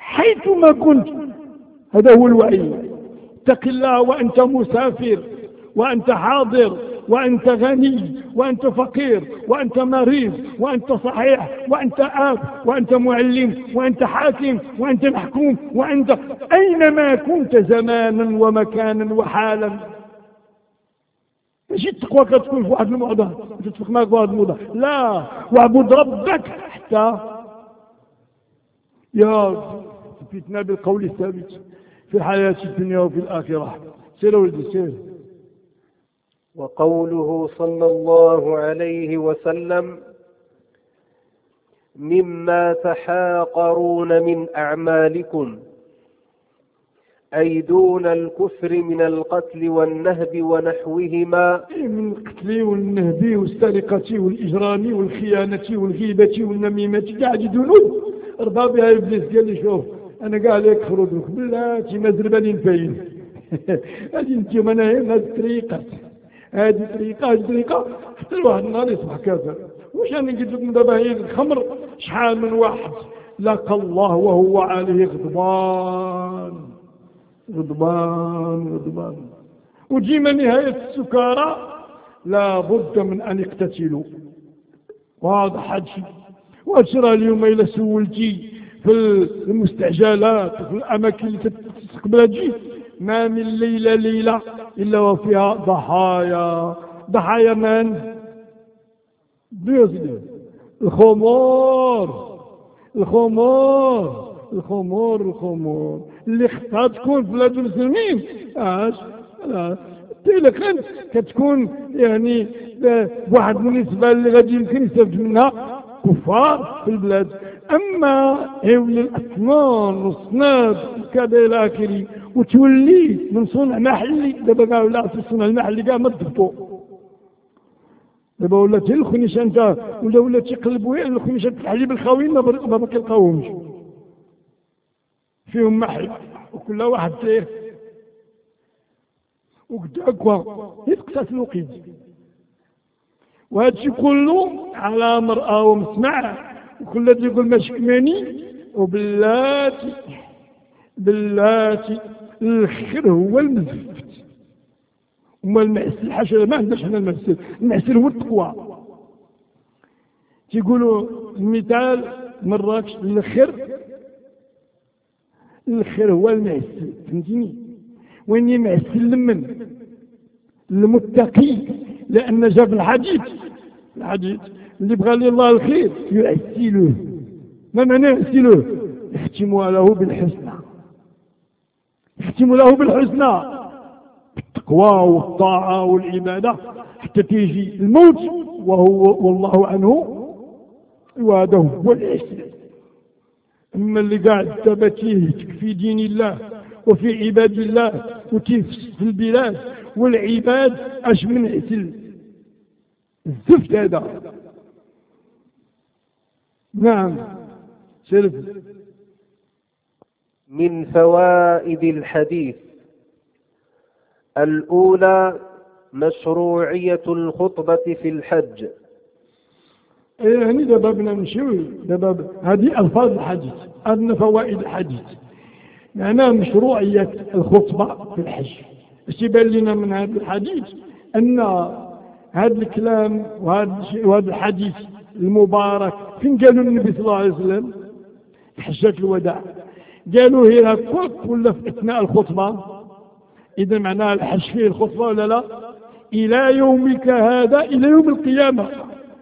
حيثما كنت. هذا هو الوعي. اتق الله وأنت مسافر وأنت حاضر وأنت غني وأنت فقير وأنت مريض وأنت صحيح وأنت آب وأنت معلم وأنت حاكم وأنت محكوم وأنت أينما كنت زمانا ومكانا وحالا. ماشي التقوى كتكون في واحد الموضة تتفق معك في واحد الموضة، لا، واعبد ربك حتى يا فتنا بالقول الثابت في الحياة الدنيا وفي الآخرة. سير ولدي سير. وقوله صلى الله عليه وسلم: مما تحاقرون من أعمالكم، أي دون الكفر من القتل والنهب ونحوهما. من القتل والنهب والسرقة والإجرام والخيانة والغيبة والنميمة قاعد ذنوب أربابها إبليس قال لي شوف أنا قاعد لك خرجك بلاتي ما زربانين فين هذه انتم أنا هنا الطريقة هذه طريقة هذه طريقة حتى الواحد النهار يصبح كافر. واش أنا قلت لكم دابا هي الخمر شحال من واحد لقى الله وهو عليه غضبان غضبان غضبان وجيما نهاية السكارى لا بد من أن يقتتلوا. وهذا حاجة وأشرى اليوم إلى سولتي في المستعجلات وفي الأماكن اللي تستقبلها تجي ما من ليلة ليلة إلا وفيها ضحايا. ضحايا من؟ الخمور الخمور الخمور الخمور اللي خطها تكون في بلاد المسلمين. اش تيلك انت كتكون يعني بواحد النسبة اللي غادي يمكن يستفد منها كفار في البلاد. اما هول الاثمان والصناد وكذا الى اخره وتولي من صنع محلي. دابا كاع ولا في الصنع المحلي كاع ما تضبطوا. دابا ولا تي الخنيشه انت ولا ولا تيقلبوا غير الخنيشه الحليب الخاويين ما ما كيلقاوهمش فيهم محل وكل واحد تيه وقد هكا يتقسس الوقيت. وهذا الشيء كله على مرأى ومسمع وكل اللي يقول ما شكماني وبلاتي بلاتي الخير هو المزفت وما المعسل حاشا ما عندناش حنا المعسل. المعسل هو التقوى. تيقولوا المثال مراكش الخير الخير هو المعسل فهمتيني. واني معسل لمن المتقي لان جاب الحديث الحديث اللي بغى لي الله الخير يعسله. ما معنى يعسله؟ يختم له بالحسنى يختم له بالحسنى بالتقوى والطاعة والعبادة حتى تيجي الموت وهو والله عنه وهذا هو العسل. أما اللي قاعد تبتيه في دين الله وفي عباد الله وتيفس في البلاد والعباد أش من عسل الزفت هذا. نعم سلف. من فوائد الحديث: الأولى مشروعية الخطبة في الحج. يعني دابا بنا نمشيو دابا هذه ألفاظ الحديث أدنى فوائد الحديث معناها مشروعية الخطبة في الحج. اش يبان لنا من هذا الحديث؟ أن هذا الكلام وهذا الحديث المبارك فين قالوا النبي صلى الله عليه وسلم؟ في حجة الوداع. قالوا هي كل ولا في أثناء الخطبة؟ إذا معناها الحج فيه الخطبة ولا لا؟ إلى يومك هذا إلى يوم القيامة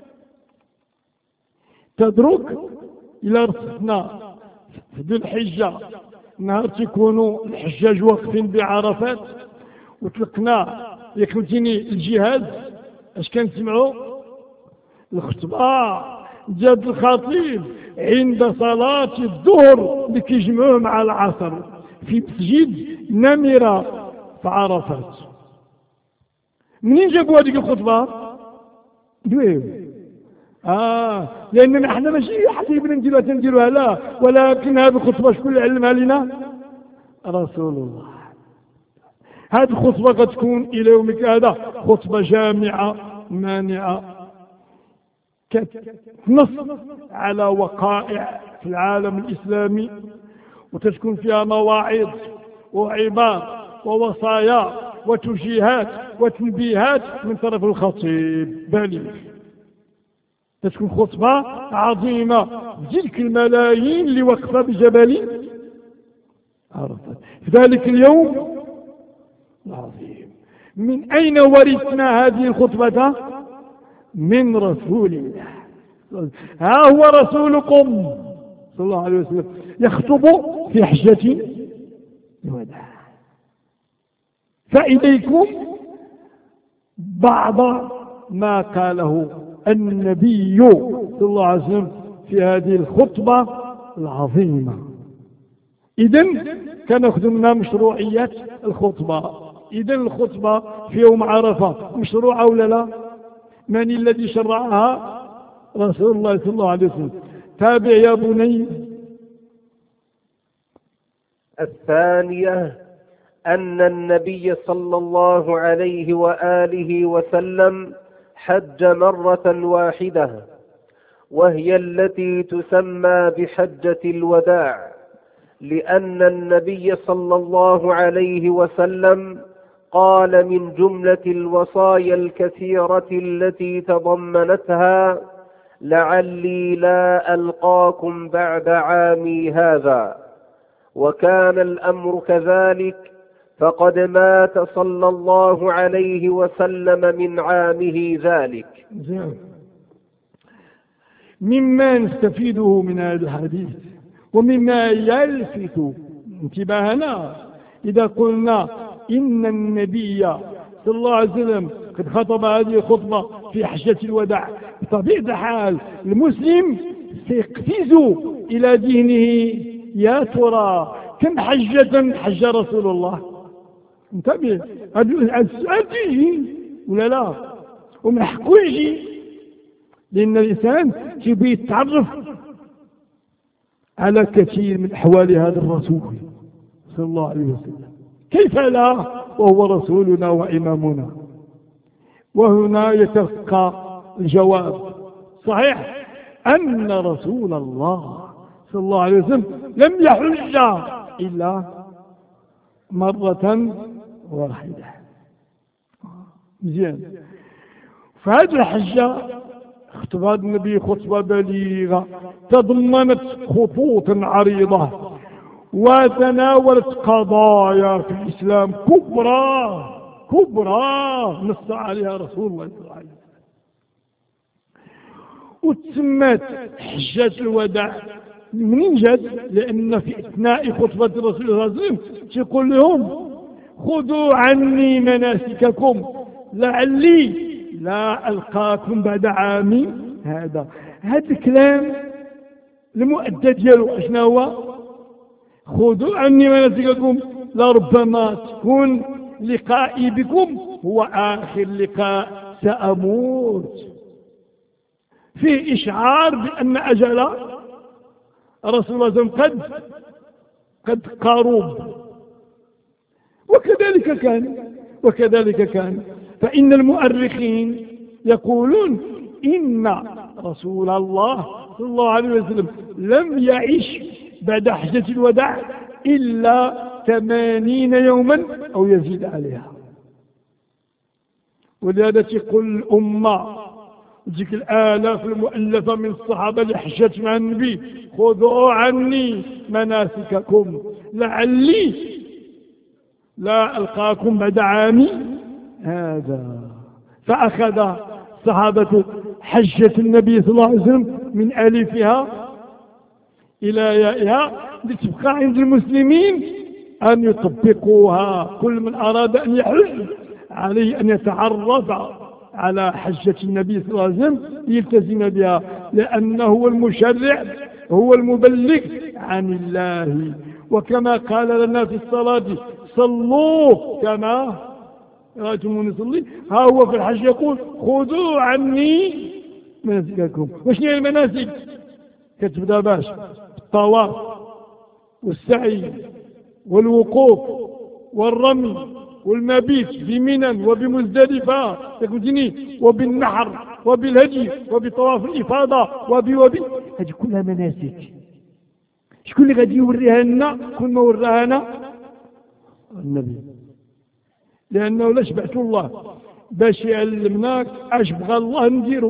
تدرك إلى رصدنا في ذي الحجة نهار تكونوا الحجاج واقفين بعرفات وطلقنا يكلتني الجهاز اش كنسمعوا الخطبة جاد الخطيب عند صلاة الظهر اللي كيجمعوه مع العصر في مسجد نمرة في عرفات. منين جابوا هذيك الخطبة؟ دويو اه لان احنا ماشي حسيبنا نديروها تنديروها لا، ولكن هذه الخطبه شكون اللي علمها لنا؟ رسول الله. هذه الخطبه قد تكون الى يومك هذا خطبه جامعه مانعه كتنص على وقائع في العالم الاسلامي وتكون فيها مواعظ وعباد ووصايا وتوجيهات وتنبيهات من طرف الخطيب. بالي تكون خطبة عظيمة تلك الملايين اللي واقفة بجبل عرفات في ذلك اليوم العظيم. من أين ورثنا هذه الخطبة؟ من رسول الله. ها هو رسولكم صلى الله عليه وسلم يخطب في حجة الوداع، فإليكم بعض ما قاله النبي صلى الله عليه وسلم في هذه الخطبة العظيمة. إذن كنأخذ منها مشروعية الخطبة. إذن الخطبة في يوم عرفة مشروعة ولا لا؟ من الذي شرعها؟ رسول الله صلى الله عليه وسلم. تابع يا بني. الثانية أن النبي صلى الله عليه وآله وسلم حج مرة واحدة، وهي التي تسمى بحجة الوداع، لأن النبي صلى الله عليه وسلم قال من جملة الوصايا الكثيرة التي تضمنتها: لعلي لا ألقاكم بعد عامي هذا. وكان الأمر كذلك، فقد مات صلى الله عليه وسلم من عامه ذلك. مما نستفيده من هذا الحديث ومما يلفت انتباهنا إذا قلنا إن النبي صلى الله عليه وسلم قد خطب هذه الخطبة في حجة الوداع، بطبيعة الحال المسلم سيقفز إلى ذهنه: يا ترى كم حجة حج رسول الله؟ انتبه، هذا السؤال يجي ولا لا؟ ومن حقه يجي، لأن الإنسان يبي يتعرف على كثير من أحوال هذا الرسول صلى الله عليه وسلم. كيف لا وهو رسولنا وإمامنا؟ وهنا يتلقى الجواب. صحيح أن رسول الله صلى الله عليه وسلم لم يحج إلا مرة واحدة. مزيان. فهذه الحجة خطبة النبي خطبة بليغة تضمنت خطوط عريضة وتناولت قضايا في الإسلام كبرى كبرى نص عليها رسول الله صلى الله عليه وسلم، وتسمت حجة الوداع. منين جات؟ لأن في أثناء خطبة الرسول صلى الله عليه وسلم يقول لهم: خذوا عني مناسككم لعلي لا ألقاكم بعد عامي هذا. هذا الكلام المؤدى ديالو اشنا هو؟ خذوا عني مناسككم، لربما تكون لقائي بكم هو آخر لقاء سأموت. فيه إشعار بأن أجل رسول الله صلى الله عليه وسلم قد قد قارب. وكذلك كان وكذلك كان فإن المؤرخين يقولون إن رسول الله صلى الله عليه وسلم لم يعيش بعد حجة الوداع إلا ثمانين يوما أو يزيد عليها. ولهذا تقول الأمة تلك الآلاف المؤلفة من الصحابة اللي حجت مع النبي: خذوا عني مناسككم لعلي لا ألقاكم بعد عامي هذا. فأخذ صحابة حجة النبي صلى الله عليه وسلم من ألفها إلى يائها لتبقى عند المسلمين أن يطبقوها. كل من أراد أن يحج عليه أن يتعرف على حجة النبي صلى الله عليه وسلم يلتزم بها، لأنه هو المشرع هو المبلغ عن الله. وكما قال لنا في الصلاة: صلوا كما رأيتموني نصلي، ها هو في الحج يقول: خذوا عني مناسككم. وش هي المناسك؟ كتبدا باش الطواف والسعي والوقوف والرمي والمبيت بمنى وبمزدلفة يقولني وبالنحر وبالهدي وبطواف الإفاضة وبي وبي هذه كلها مناسك. شكون اللي غادي يوريها لنا كل ما وراها لنا؟ النبي. لأنه لاش بعث الله باش يعلمناك اش بغى الله نديرو.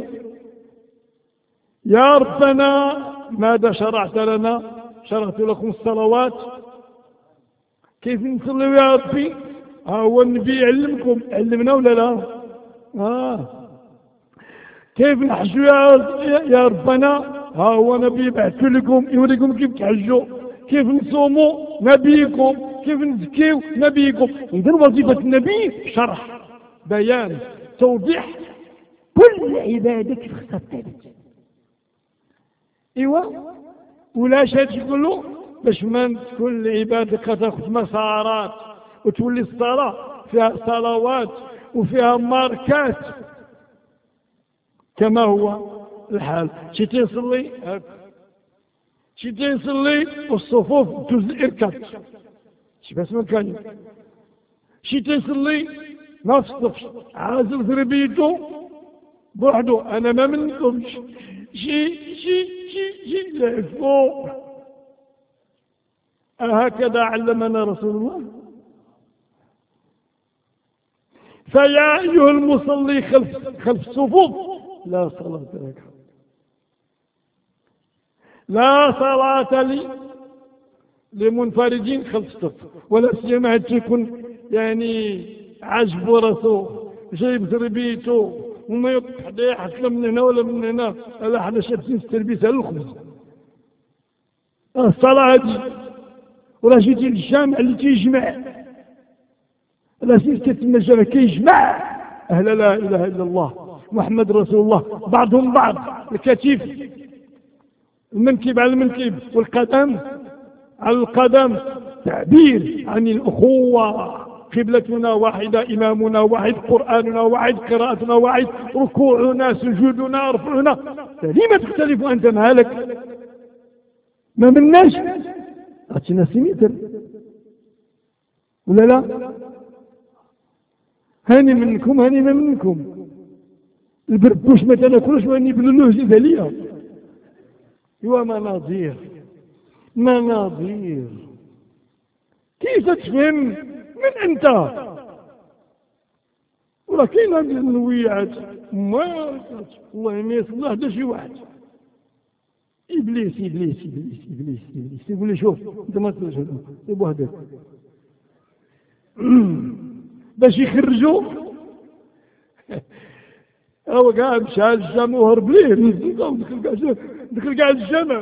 يا ربنا ماذا شرعت لنا؟ شرعت لكم الصلوات. كيف نصلي يا ربي؟ ها هو النبي يعلمكم، علمنا ولا لا؟ آه. كيف نحجوا يا يا ربنا؟ ها هو نبي يبعث لكم يوريكم كيف تحجوا. كيف نصوموا؟ نبيكم. كيف نزكيو؟ نبيكم. إذن وظيفة النبي شرح، بيان، توضيح كل عبادة كيف خصها تثبت. إيوا ولا شيء تقولوا باش ما تكون العبادة كتاخذ مسارات وتولي الصلاة فيها صلوات وفيها ماركات كما هو الحال. شي تيصلي شي تيصلي والصفوف تجوز الإركاد شي بس ما كان شي تيصلي ما في الصف عازل في ربيته بوحدو. أنا ما منكمش شي شي شي شي لعفو. أهكذا علمنا رسول الله. فيا أيها المصلي خلف خلف الصفوف لا صلاة لك، لا صلاة لي لمنفردين خلف الصف، ولا سيما يكون يعني عجب راسه جايب تربيته وما يطلع حدا حتى من هنا ولا من هنا، لا حدا شابسين التلبيسه للخبز. الصلاة هذه ولا جيتي للجامع اللي تيجمع لا سير كتما الجامع كيجمع أهل لا إله إلا الله محمد رسول الله، بعضهم بعض، الكتف المنكب على المنكب والقدم على القدم، تعبير عن الأخوة. قبلتنا واحدة، إمامنا واحد، قرآننا واحد، قراءتنا واحد، ركوعنا سجودنا رفعنا. لما تختلف أنت مالك؟ ما مناش أتينا سميتر ولا لا؟ هاني منكم هاني ما منكم. البربوش ما تناكلوش واني بلولوه جيد ليا. ايوا مناظير مناظير. كيف تفهم من انت؟ ولا كاين هذه النويات ما والله ما يصلح حتى شي واحد. ابليس ابليس ابليس ابليس ابليس يقول لي شوف انت ما تقولش هذا يبغى هذاك باش يخرجوا. هو قاعد مشى على الجامع وهرب ليه دخل دخل قاعد الجامع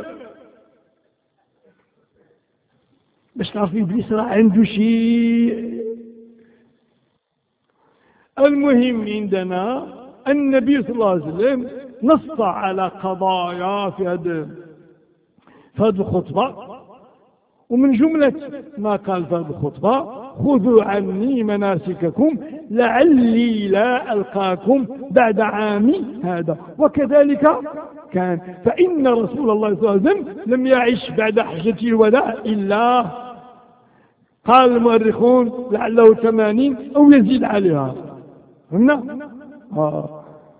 باش تعرف ابليس راه عنده شيء. المهم عندنا النبي صلى الله عليه وسلم نص على قضايا في هذا في هذه الخطبة، ومن جملة ما قال في هذه الخطبة خذوا عني مناسككم لعلي لا ألقاكم بعد عامي هذا. وكذلك كان، فإن رسول الله صلى الله عليه وسلم لم يعش بعد حجة الوداع إلا قال المؤرخون لعله ثمانين أو يزيد عليها. فهمنا؟ آه.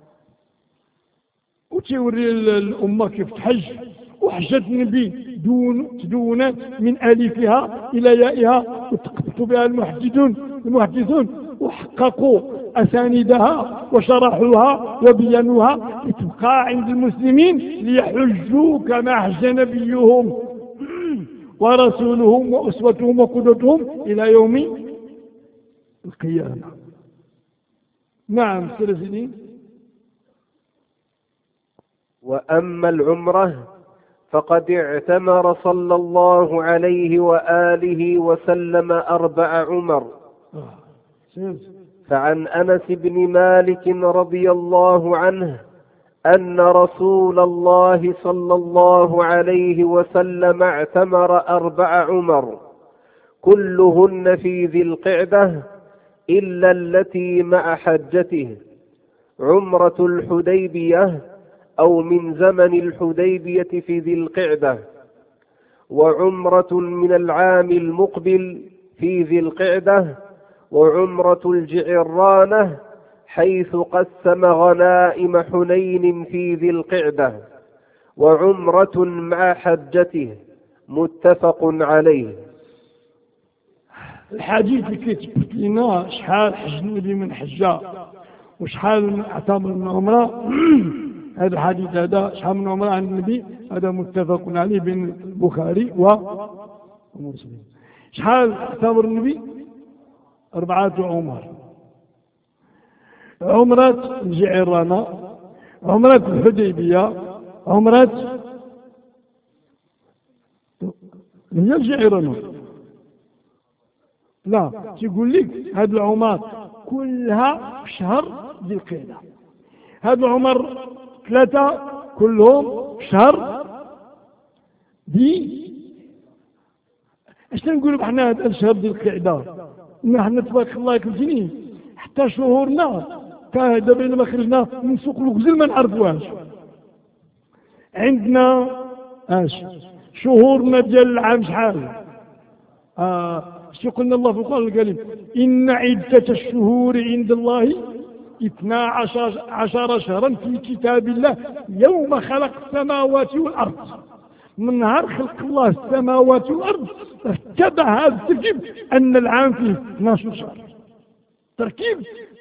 وتوري الأمة كيف تحج، وحجة النبي دون تدونت من ألفها إلى يائها، وتقبط بها المحدثون المحدثون وحققوا أساندها وشرحوها وبينوها لتبقى عند المسلمين ليحجوا كما حج نبيهم ورسولهم وأسوتهم وقدوتهم إلى يوم القيامة. نعم سيدي. وأما العمرة فقد اعتمر صلى الله عليه وآله وسلم أربع عمر. فعن أنس بن مالك رضي الله عنه أن رسول الله صلى الله عليه وسلم اعتمر أربع عمر كلهن في ذي القعدة إلا التي مع حجته، عمرة الحديبية أو من زمن الحديبية في ذي القعدة، وعمرة من العام المقبل في ذي القعدة، وعمرة الجعرانة حيث قسم غنائم حنين في ذي القعدة، وعمرة مع حجته. متفق عليه. الحديث اللي كيتثبت لنا شحال حج النبي من حجة وشحال اعتمر من عمره هذا الحديث هذا شحال من عمره عن النبي هذا متفق عليه بين البخاري ومسلم. شحال اعتمر النبي؟ أربعة عمر. عمرة الجعرانة، عمرة الحديبية، عمرة هي الجعرانة. لا تقول لك هذه العمر كلها في شهر ذي القعدة. هذه العمر ثلاثة كلهم في شهر ذي اش نقولوا احنا هذا الشهر ذي القعدة. نحن تبارك الله كنتيني حتى شهورنا كهذا بين ما خرجنا من سوق الغزل ما نعرفوهاش. عندنا اش شهورنا ديال العام شحال؟ آه شو قلنا الله في القرآن الكريم إن عدة الشهور عند الله اثنا عشر, عشر شهرا في كتاب الله يوم خلق السماوات والأرض. من نهار خلق الله السماوات والأرض اتبع هذا التركيب أن العام فيه اثنا عشر شهر. تركيب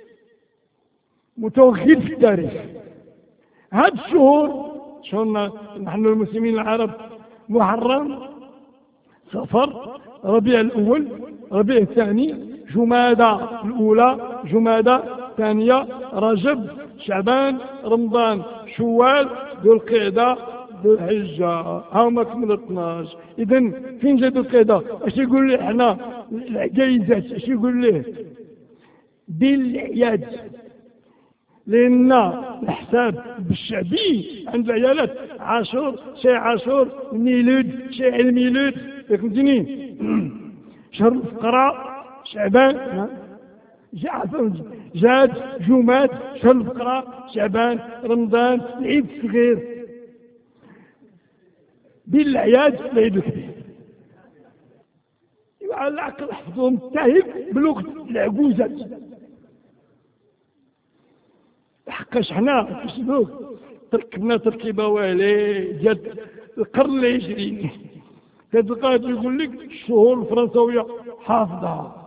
متوغل في التاريخ. هذه الشهور شهورنا نحن المسلمين العرب محرم، صفر، ربيع الأول، ربيع الثاني، جمادى الأولى، جمادى الثانية، رجب، شعبان، رمضان، شوال، ذو القعدة، ذو الحجة. هاهما كملوا اثناش. إذن فين جا ذو القعدة؟ اش يقول لي احنا العجايزات اش يقول ليه؟ بالعياد. لأن الحساب بالشعبي عند العيالات عاشور، شي عاشور، ميلود، شي الميلود، فهمتني؟ شهر الفقراء شعبان، جاد، جماد، شهر الفقراء شعبان، رمضان، العيد الصغير، بين الأعياد العيد الكبير. على العقل حفظهم التاهب بلغة العجوزات. حقاش حنا كيسموك تركبنا تركيبة والي ديال القرن العشرين. كتلقاه يقول لك الشهور الفرنسوية حافظها،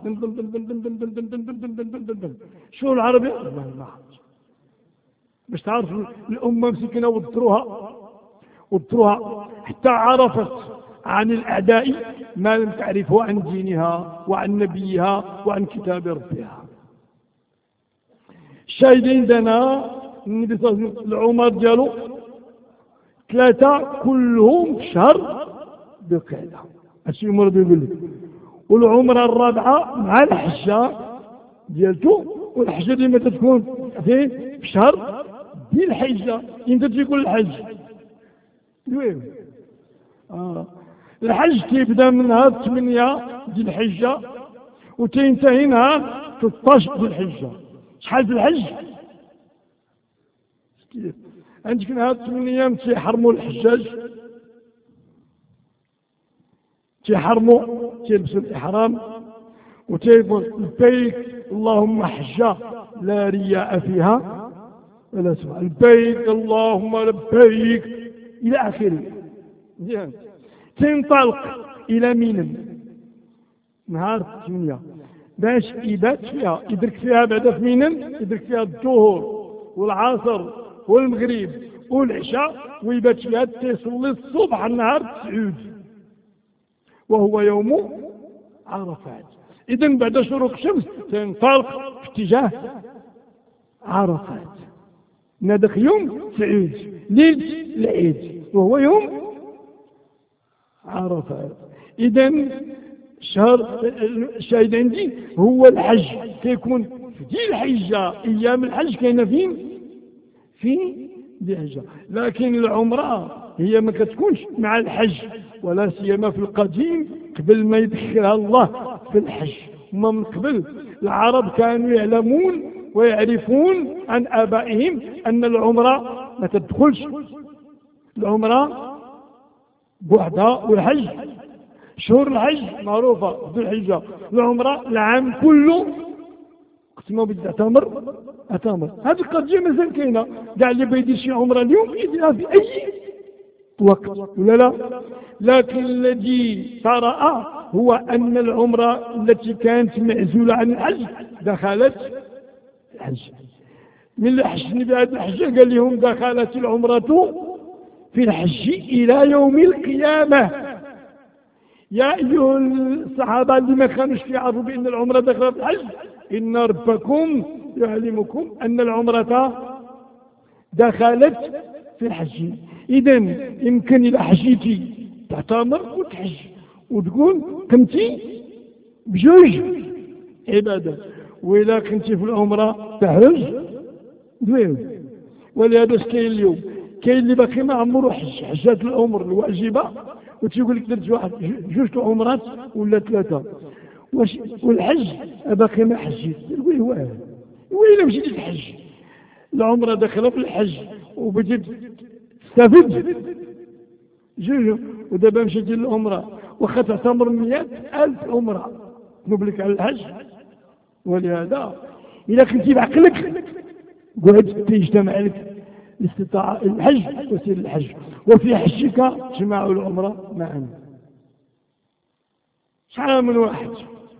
الشهور العربية باش تعرف الأمة مسكينة وضروها وضروها حتى عرفت عن الأعداء ما لم تعرفه عن دينها وعن نبيها وعن كتاب ربها. الشاهدين دنا النبي صلى الله عليه وسلم العمر ديالو ثلاثة كلهم في شهر ذي القعدة. هادشي يمر بيقول لك. والعمرة الرابعة مع الحجة ديالته، والحجة اللي متى تكون فين؟ في شهر ذي الحجة. امتى تيكون الحج؟ وين؟ آه. الحج تيبدا من نهار ثمانية ديال الحجة وتنتهي نهار ثلاثة عشر ديال الحجة. شحال في الحج؟ عندك نهار ثمانية ايام تيحرموا الحجاج، تيحرموا تيلبسوا الإحرام وتيقول لبيك اللهم حجة لا رياء فيها ولا سمعة، لبيك اللهم لبيك إلى آخره. مزيان. تنطلق إلى منى نهار ثمانية باش يبات فيها، يدرك فيها بعد في منى، يدرك فيها الظهر والعصر والمغرب والعشاء، ويبات فيها تيصلي الصبح النهار تسعود وهو يوم عرفات. إذن بعد شروق الشمس تنطلق في اتجاه عرفات. هذاك يوم سعود ليلة العيد وهو يوم عرفات. إذن الشهر الشاهد عندي هو الحج كيكون في ذي الحجة. أيام الحج كاينة فين؟ في ذي الحجة. لكن العمرة هي ما كتكونش مع الحج، ولا سيما في القديم قبل ما يدخلها الله في الحج. وما من قبل العرب كانوا يعلمون ويعرفون عن آبائهم أن العمرة ما تدخلش العمرة بوحدها، والحج شهور الحج معروفة ذو الحجة. العمرة العام كله قسموا بدي أتمر أتمر. هذه القضية مازال كاينة. كاع اللي بيدير شي عمرة اليوم يديرها في أي وقت ولا لا. لكن الذي طرأ هو أن العمرة التي كانت معزولة عن الحج دخلت الحج. من الحج بعد الحج قال لهم دخلت العمرة في الحج إلى يوم القيامة. يا أيها الصحابة اللي ما كانوش يعرفوا بأن العمرة دخلت في الحج، إن ربكم يعلمكم أن العمرة دخلت في الحج. إذن يمكن إذا حجيتي تعتمر وتحج وتقول كنتي بجوج عبادة، وإذا كنتي في العمرة تحرج دويو. ولهذا كاين اليوم كاين اللي باقي ما عمرو حج حجات العمر الواجبة وتيقول لك درت واحد جوج عمرات ولا ثلاثة، واش والحج باقي ما حجيت. تقول واه وإلا مشيتي تحج العمرة داخلة في الحج وبديت تستفد جوج، ودابا مشيتي للعمرة واخا تعتمر مئة ألف عمرة نبلك على الحج. ولهذا إذا كنتي بعقلك قعد تجتمع لك الاستطاعة الحج وسير الحج، وفي حجك تجمع العمرة معا. شحال من واحد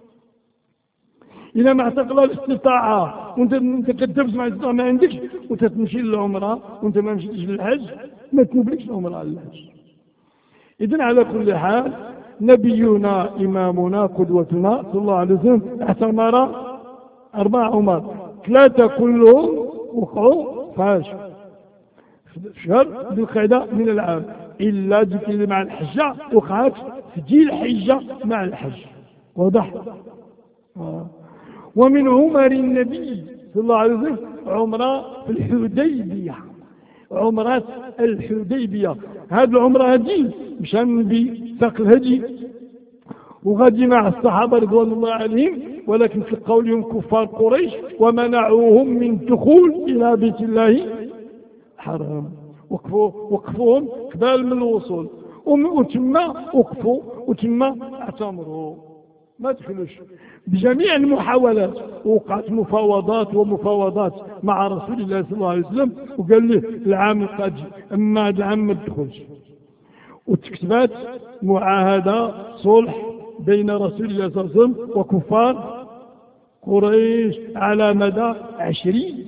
إذا ما اعتقل الاستطاعة وانت انت كتبت مع الاستطاعة ما عندكش وتتمشي للعمرة وانت ما مشيتش للحج ما تنبلكش العمرة على الحج. إذن على كل حال نبينا إمامنا قدوتنا صلى الله عليه وسلم اعتمر أربع عمر، ثلاثة كلهم وقعوا فاش في شهر ذي القعدة من العام، إلا ذيك اللي مع الحجة وقعت في ذي الحجة مع الحج. واضح؟ آه. ومن عمر النبي صلى الله عليه وسلم عمرة في الحديبية، عمرة الحديبية. هذه العمرة هذه مشى النبي ساق الهدي وغادي مع الصحابة رضوان الله عليهم، ولكن في قولهم كفار قريش ومنعوهم من الدخول إلى بيت الله الحرام، وقفوا وقفوهم قبل من الوصول وتم وقفوا وتم اعتمروا ما دخلوش. بجميع المحاولات وقعت مفاوضات ومفاوضات مع رسول الله صلى الله عليه وسلم، وقال له العام القادم اما هذا العام ما تدخلش، وتكتبات معاهدة صلح بين رسول الله صلى الله عليه وسلم وكفار قريش على مدى عشرين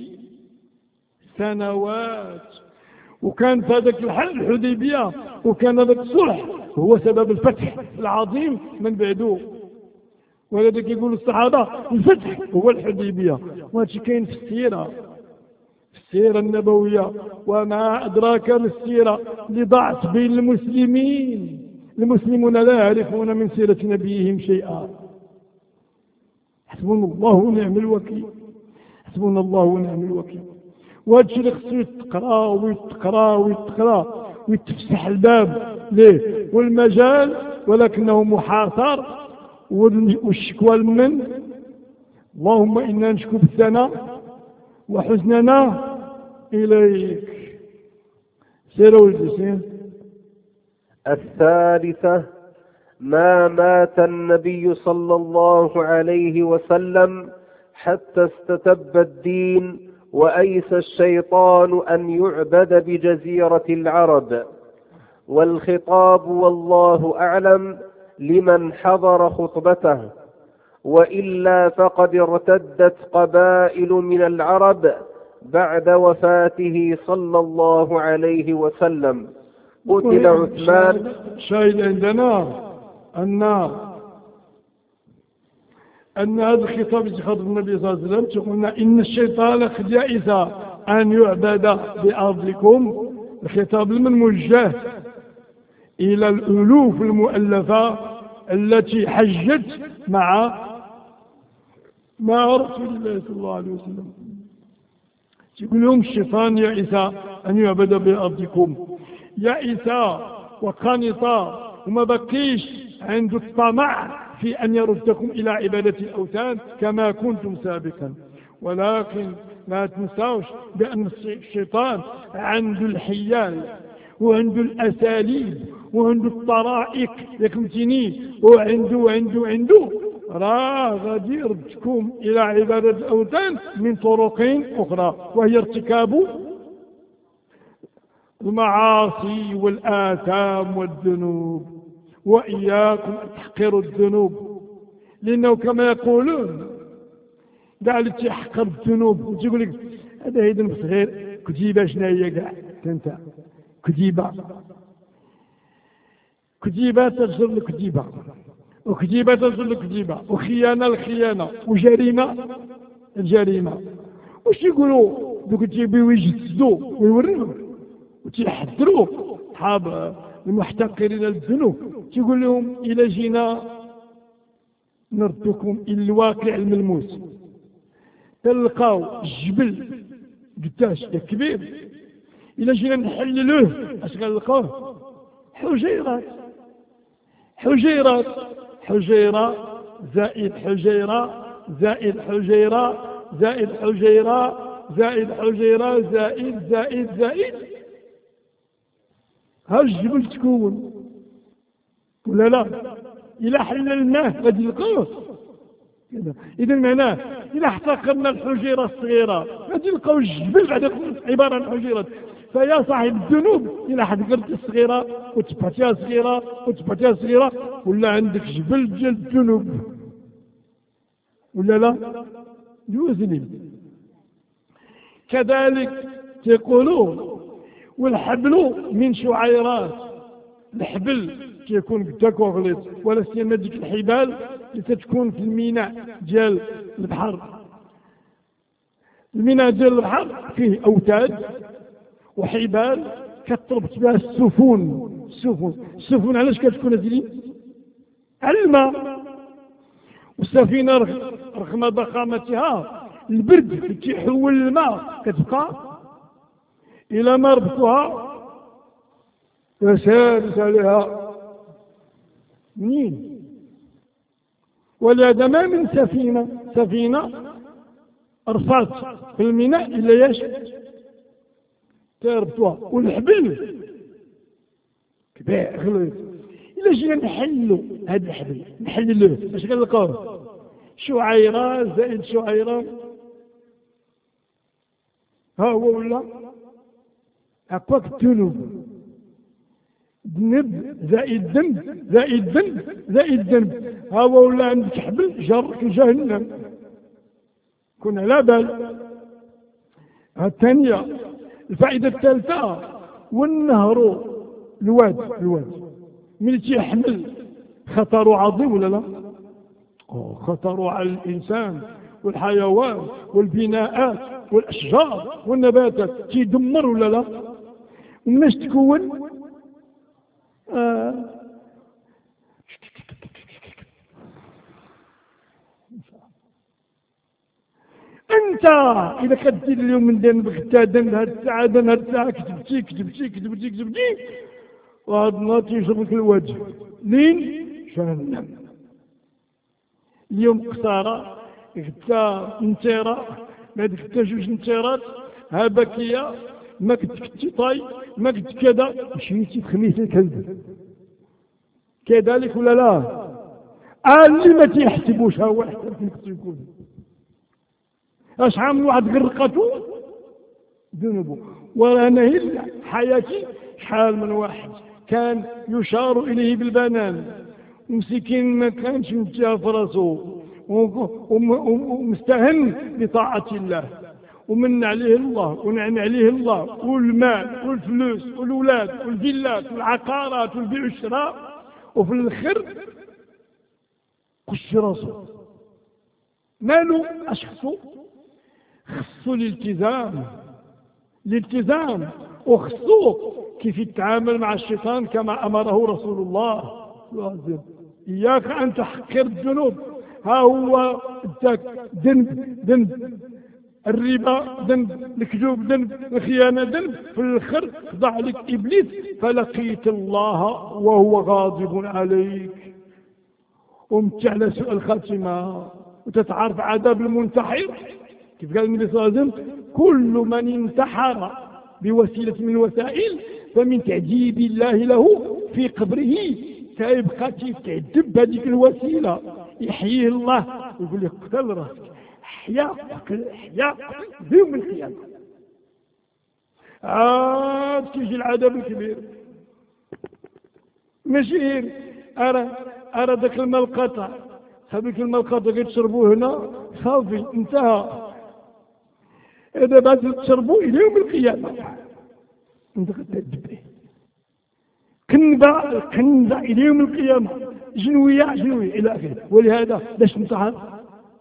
سنوات. وكان في هذاك الحل الحديبية وكان هذاك الصلح هو سبب الفتح العظيم من بعده. ولذلك يقول الصحابة الفتح هو الحديبية، وهذا كاين في السيرة في السيرة النبوية. وما أدراك بالسيرة لضعت بين المسلمين، المسلمون لا يعرفون من سيرة نبيهم شيئا. حسبنا الله ونعم الوكيل، حسبنا الله ونعم الوكيل. وهذا الشيء اللي خصو يتقرا ويتقرا ويتقرا ويتفسح الباب ليه والمجال، ولكنه محاصر. والشكوى من اللهم إنا نشكو بثنا وحزننا إليك. سيروا الجسين. الثالثة ما مات النبي صلى الله عليه وسلم حتى استتب الدين وأيس الشيطان أن يعبد بجزيرة العرب. والخطاب والله أعلم لمن حضر خطبته، وإلا فقد ارتدت قبائل من العرب بعد وفاته صلى الله عليه وسلم. قتل عثمان. شاهد عندنا أن أن هذا الخطاب الذي خطب النبي صلى الله عليه وسلم قلنا إن الشيطان قد يئس أن يعبد بأرضكم. الخطاب لمن موجه إلى الألوف المؤلفة التي حجت مع مع رسول الله صلى الله عليه وسلم. يقول لهم الشيطان يئس أن يعبد بأرضكم، يئس وقنط وما بقيش عنده الطمع في أن يردكم إلى عبادة الأوثان كما كنتم سابقا. ولكن لا تنسوش بأن الشيطان عنده الحيال وعنده الأساليب وعنده الطرائق يكمتني وعنده وعنده عنده راه غادي يردكم إلى عبادة الأوثان من طرق أخرى، وهي ارتكاب المعاصي والآثام والذنوب. وإياكم أن تحقروا الذنوب، لأنه كما يقولون كاع اللي تيحقر الذنوب وتيقول لك هذا هيدا صغير، كتيبة شنو هي كاع انت كتيبة كتيبة تجر الكتيبة، وكتيبة تجر الكتيبة، وخيانة الخيانة، وجريمة الجريمة. واش يقولوا دوك تيبيو يجسدوا ويوريو وتيحذروا أصحاب المحتقرين للذنوب، تيقول لهم إلى جينا نردكم إلى الواقع الملموس، تلقاو الجبل قداش كبير، إلى جينا نحللوه اش غنلقاوه؟ حجيرات حجيرات حجيرة زائد حجيرة زائد حجيرة زائد حجيرة زائد حجيرة زائد زائد زائد ها الجبل تكون ولا لا؟ إلا حللناه غادي نلقاوه. إذا معناه إلا احتقرنا الحجيرة الصغيرة غادي نلقاو الجبل بعد عبارة عن حجيرات. فيا صاحب الذنوب إلا حتقرت الصغيرة وتبعتيها صغيرة وتبعتيها صغيرة ولا عندك جبل ديال الذنوب ولا لا؟ يوزني. كذلك تقولون والحبل من شعيرات، الحبل كيكون قداك وغليظ، ولا سيما ديك الحبال اللي تتكون في الميناء ديال البحر. الميناء ديال البحر فيه أوتاد وحبال كتربط بها السفن. السفن السفن علاش كتكون هذه؟ على الماء. والسفينة رغم ضخامتها البرد اللي كيحول الماء كتبقى إلى ما ربطوها وسالت عليها منين؟ ولهذا ما من سفينة سفينة رفعت في الميناء إلا ياش تربطوها. والحبل كبير غليظ. إلا جينا نحلوا هذا الحبل نحللوه باش كنلقاوه شعيرة زائد شعيرة، ها هو ولا هكاك الذنوب، ذنب زائد ذنب زائد ذنب زائد ذنب، ها هو ولا عندك حبل جرك لجهنم. كن على بال. الثانية الفائدة الثالثة والنهر الواد الواد من تيحمل خطر عظيم ولا لا؟ خطر على الإنسان والحيوان والبناءات والأشجار والنباتات، تيدمر ولا لا؟ ومناش تكون آه انت اذا كدير اليوم من دين بغدا دن هاد الساعه دن هاد الساعه كتبتي كتبتي كتبتي كتبتي وهاد النهار تيشربك الوجه لين جهنم. اليوم قصارى غدا نتيره بعد غدا جوج نتيرات ها باكيه ما كنت كنتي طاي ما كنت كذا مشيتي تخميس الكلب كذلك ولا لا؟ اللي ما تيحسبوش ها هو حتى كنت يكون أشحال من واحد غرقته ذنوبه. وأنا هي حياتي شحال من واحد كان يشار إليه بالبنان ومسكين ما كانش متجاه في راسه ومستهن بطاعة الله ومن عليه الله ونعم عليه الله والمال والفلوس والولاد والفيلات والعقارات والبيع والشراء، وفي الآخر قش راسه. ماله أشخصه؟ خصو الالتزام الالتزام وخصو كيف يتعامل مع الشيطان كما أمره رسول الله. إياك أن تحقر الذنوب. ها هو ذنب ذنب الربا ذنب الكذوب ذنب الخيانة ذنب، في الآخر خضع لك إبليس فلقيت الله وهو غاضب عليك ومت على سوء الخاتمة وتتعرف عذاب المنتحر. كيف قال النبي صلى الله عليه وسلم كل من انتحر بوسيلة من الوسائل فمن تعجيب الله له في قبره سيبقى تعذب هذيك الوسيلة يحييه الله ويقول لك قتل راسك حيا قتل حيا قتل يوم القيامة. عاد كيجي العذاب الكبير ماشي أرى أرى ذاك الماء القاطع، هذاك الماء القاطع تشربوه هنا صافي انتهى. إذا بعد تشربوه إلى يوم القيامة أنت قد به كنبة كنبة إلى يوم القيامة، جنوية جنوية إلى آخره. ولهذا باش ننتحر،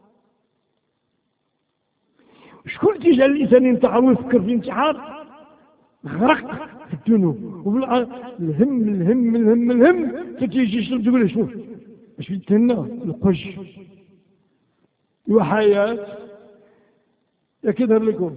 شكون تيجعل الإنسان ينتحر ويفكر في الانتحار؟ غرق في الذنوب والهم الهم الهم الهم فتيجي يشرب تقول له شوف اش يتهنى القش وحياة يا كيظهر لكم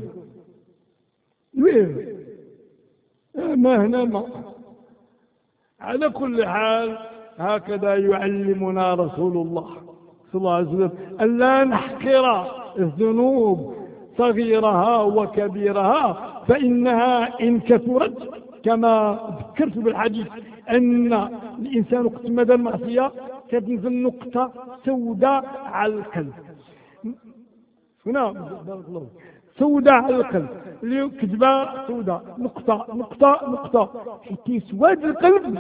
وين ما هنا ما. على كل حال هكذا يعلمنا رسول الله صلى الله عليه وسلم ألا نحقر الذنوب صغيرها وكبيرها، فإنها إن كثرت كما ذكرت بالحديث أن الإنسان وقت مدى المعصية كتنزل نقطة سوداء على القلب. هنا بارك الله سوداء على القلب، اللي كذبة سوداء نقطة نقطة نقطة حتى سواد القلب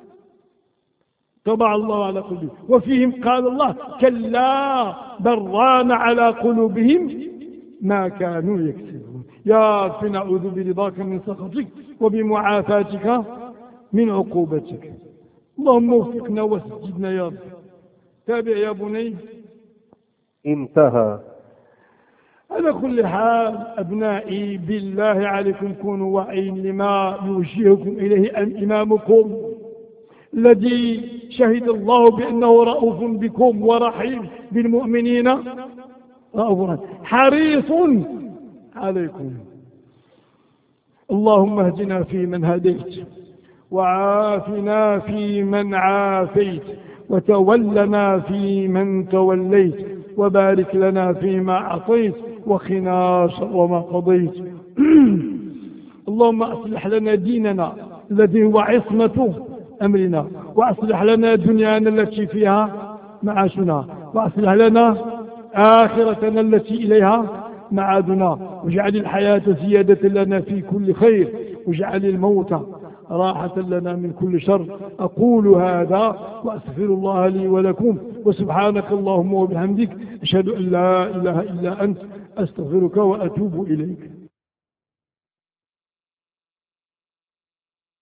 طبع الله على قلوبهم. وفيهم قال الله كلا بل ران على قلوبهم ما كانوا يكسبون. يا رب نعوذ برضاك من سخطك وبمعافاتك من عقوبتك. اللهم وفقنا وسددنا يا رب. تابع يا بني. انتهى. على كل حال أبنائي بالله عليكم كونوا واعين لما يوجهكم إليه أن إمامكم الذي شهد الله بأنه رؤوف بكم ورحيم بالمؤمنين رؤوف حريص عليكم. اللهم اهدنا فيمن هديت وعافنا فيمن عافيت وتولنا فيمن توليت وبارك لنا فيما أعطيت وقنا شر ما قضيت. اللهم أصلح لنا ديننا الذي هو عصمة أمرنا، وأصلح لنا دنيانا التي فيها معاشنا، وأصلح لنا آخرتنا التي إليها معادنا، واجعل الحياة زيادة لنا في كل خير، واجعل الموت راحة لنا من كل شر. أقول هذا وأستغفر الله لي ولكم، وسبحانك اللهم وبحمدك أشهد أن لا إله إلا أنت أستغفرك وأتوب إليك.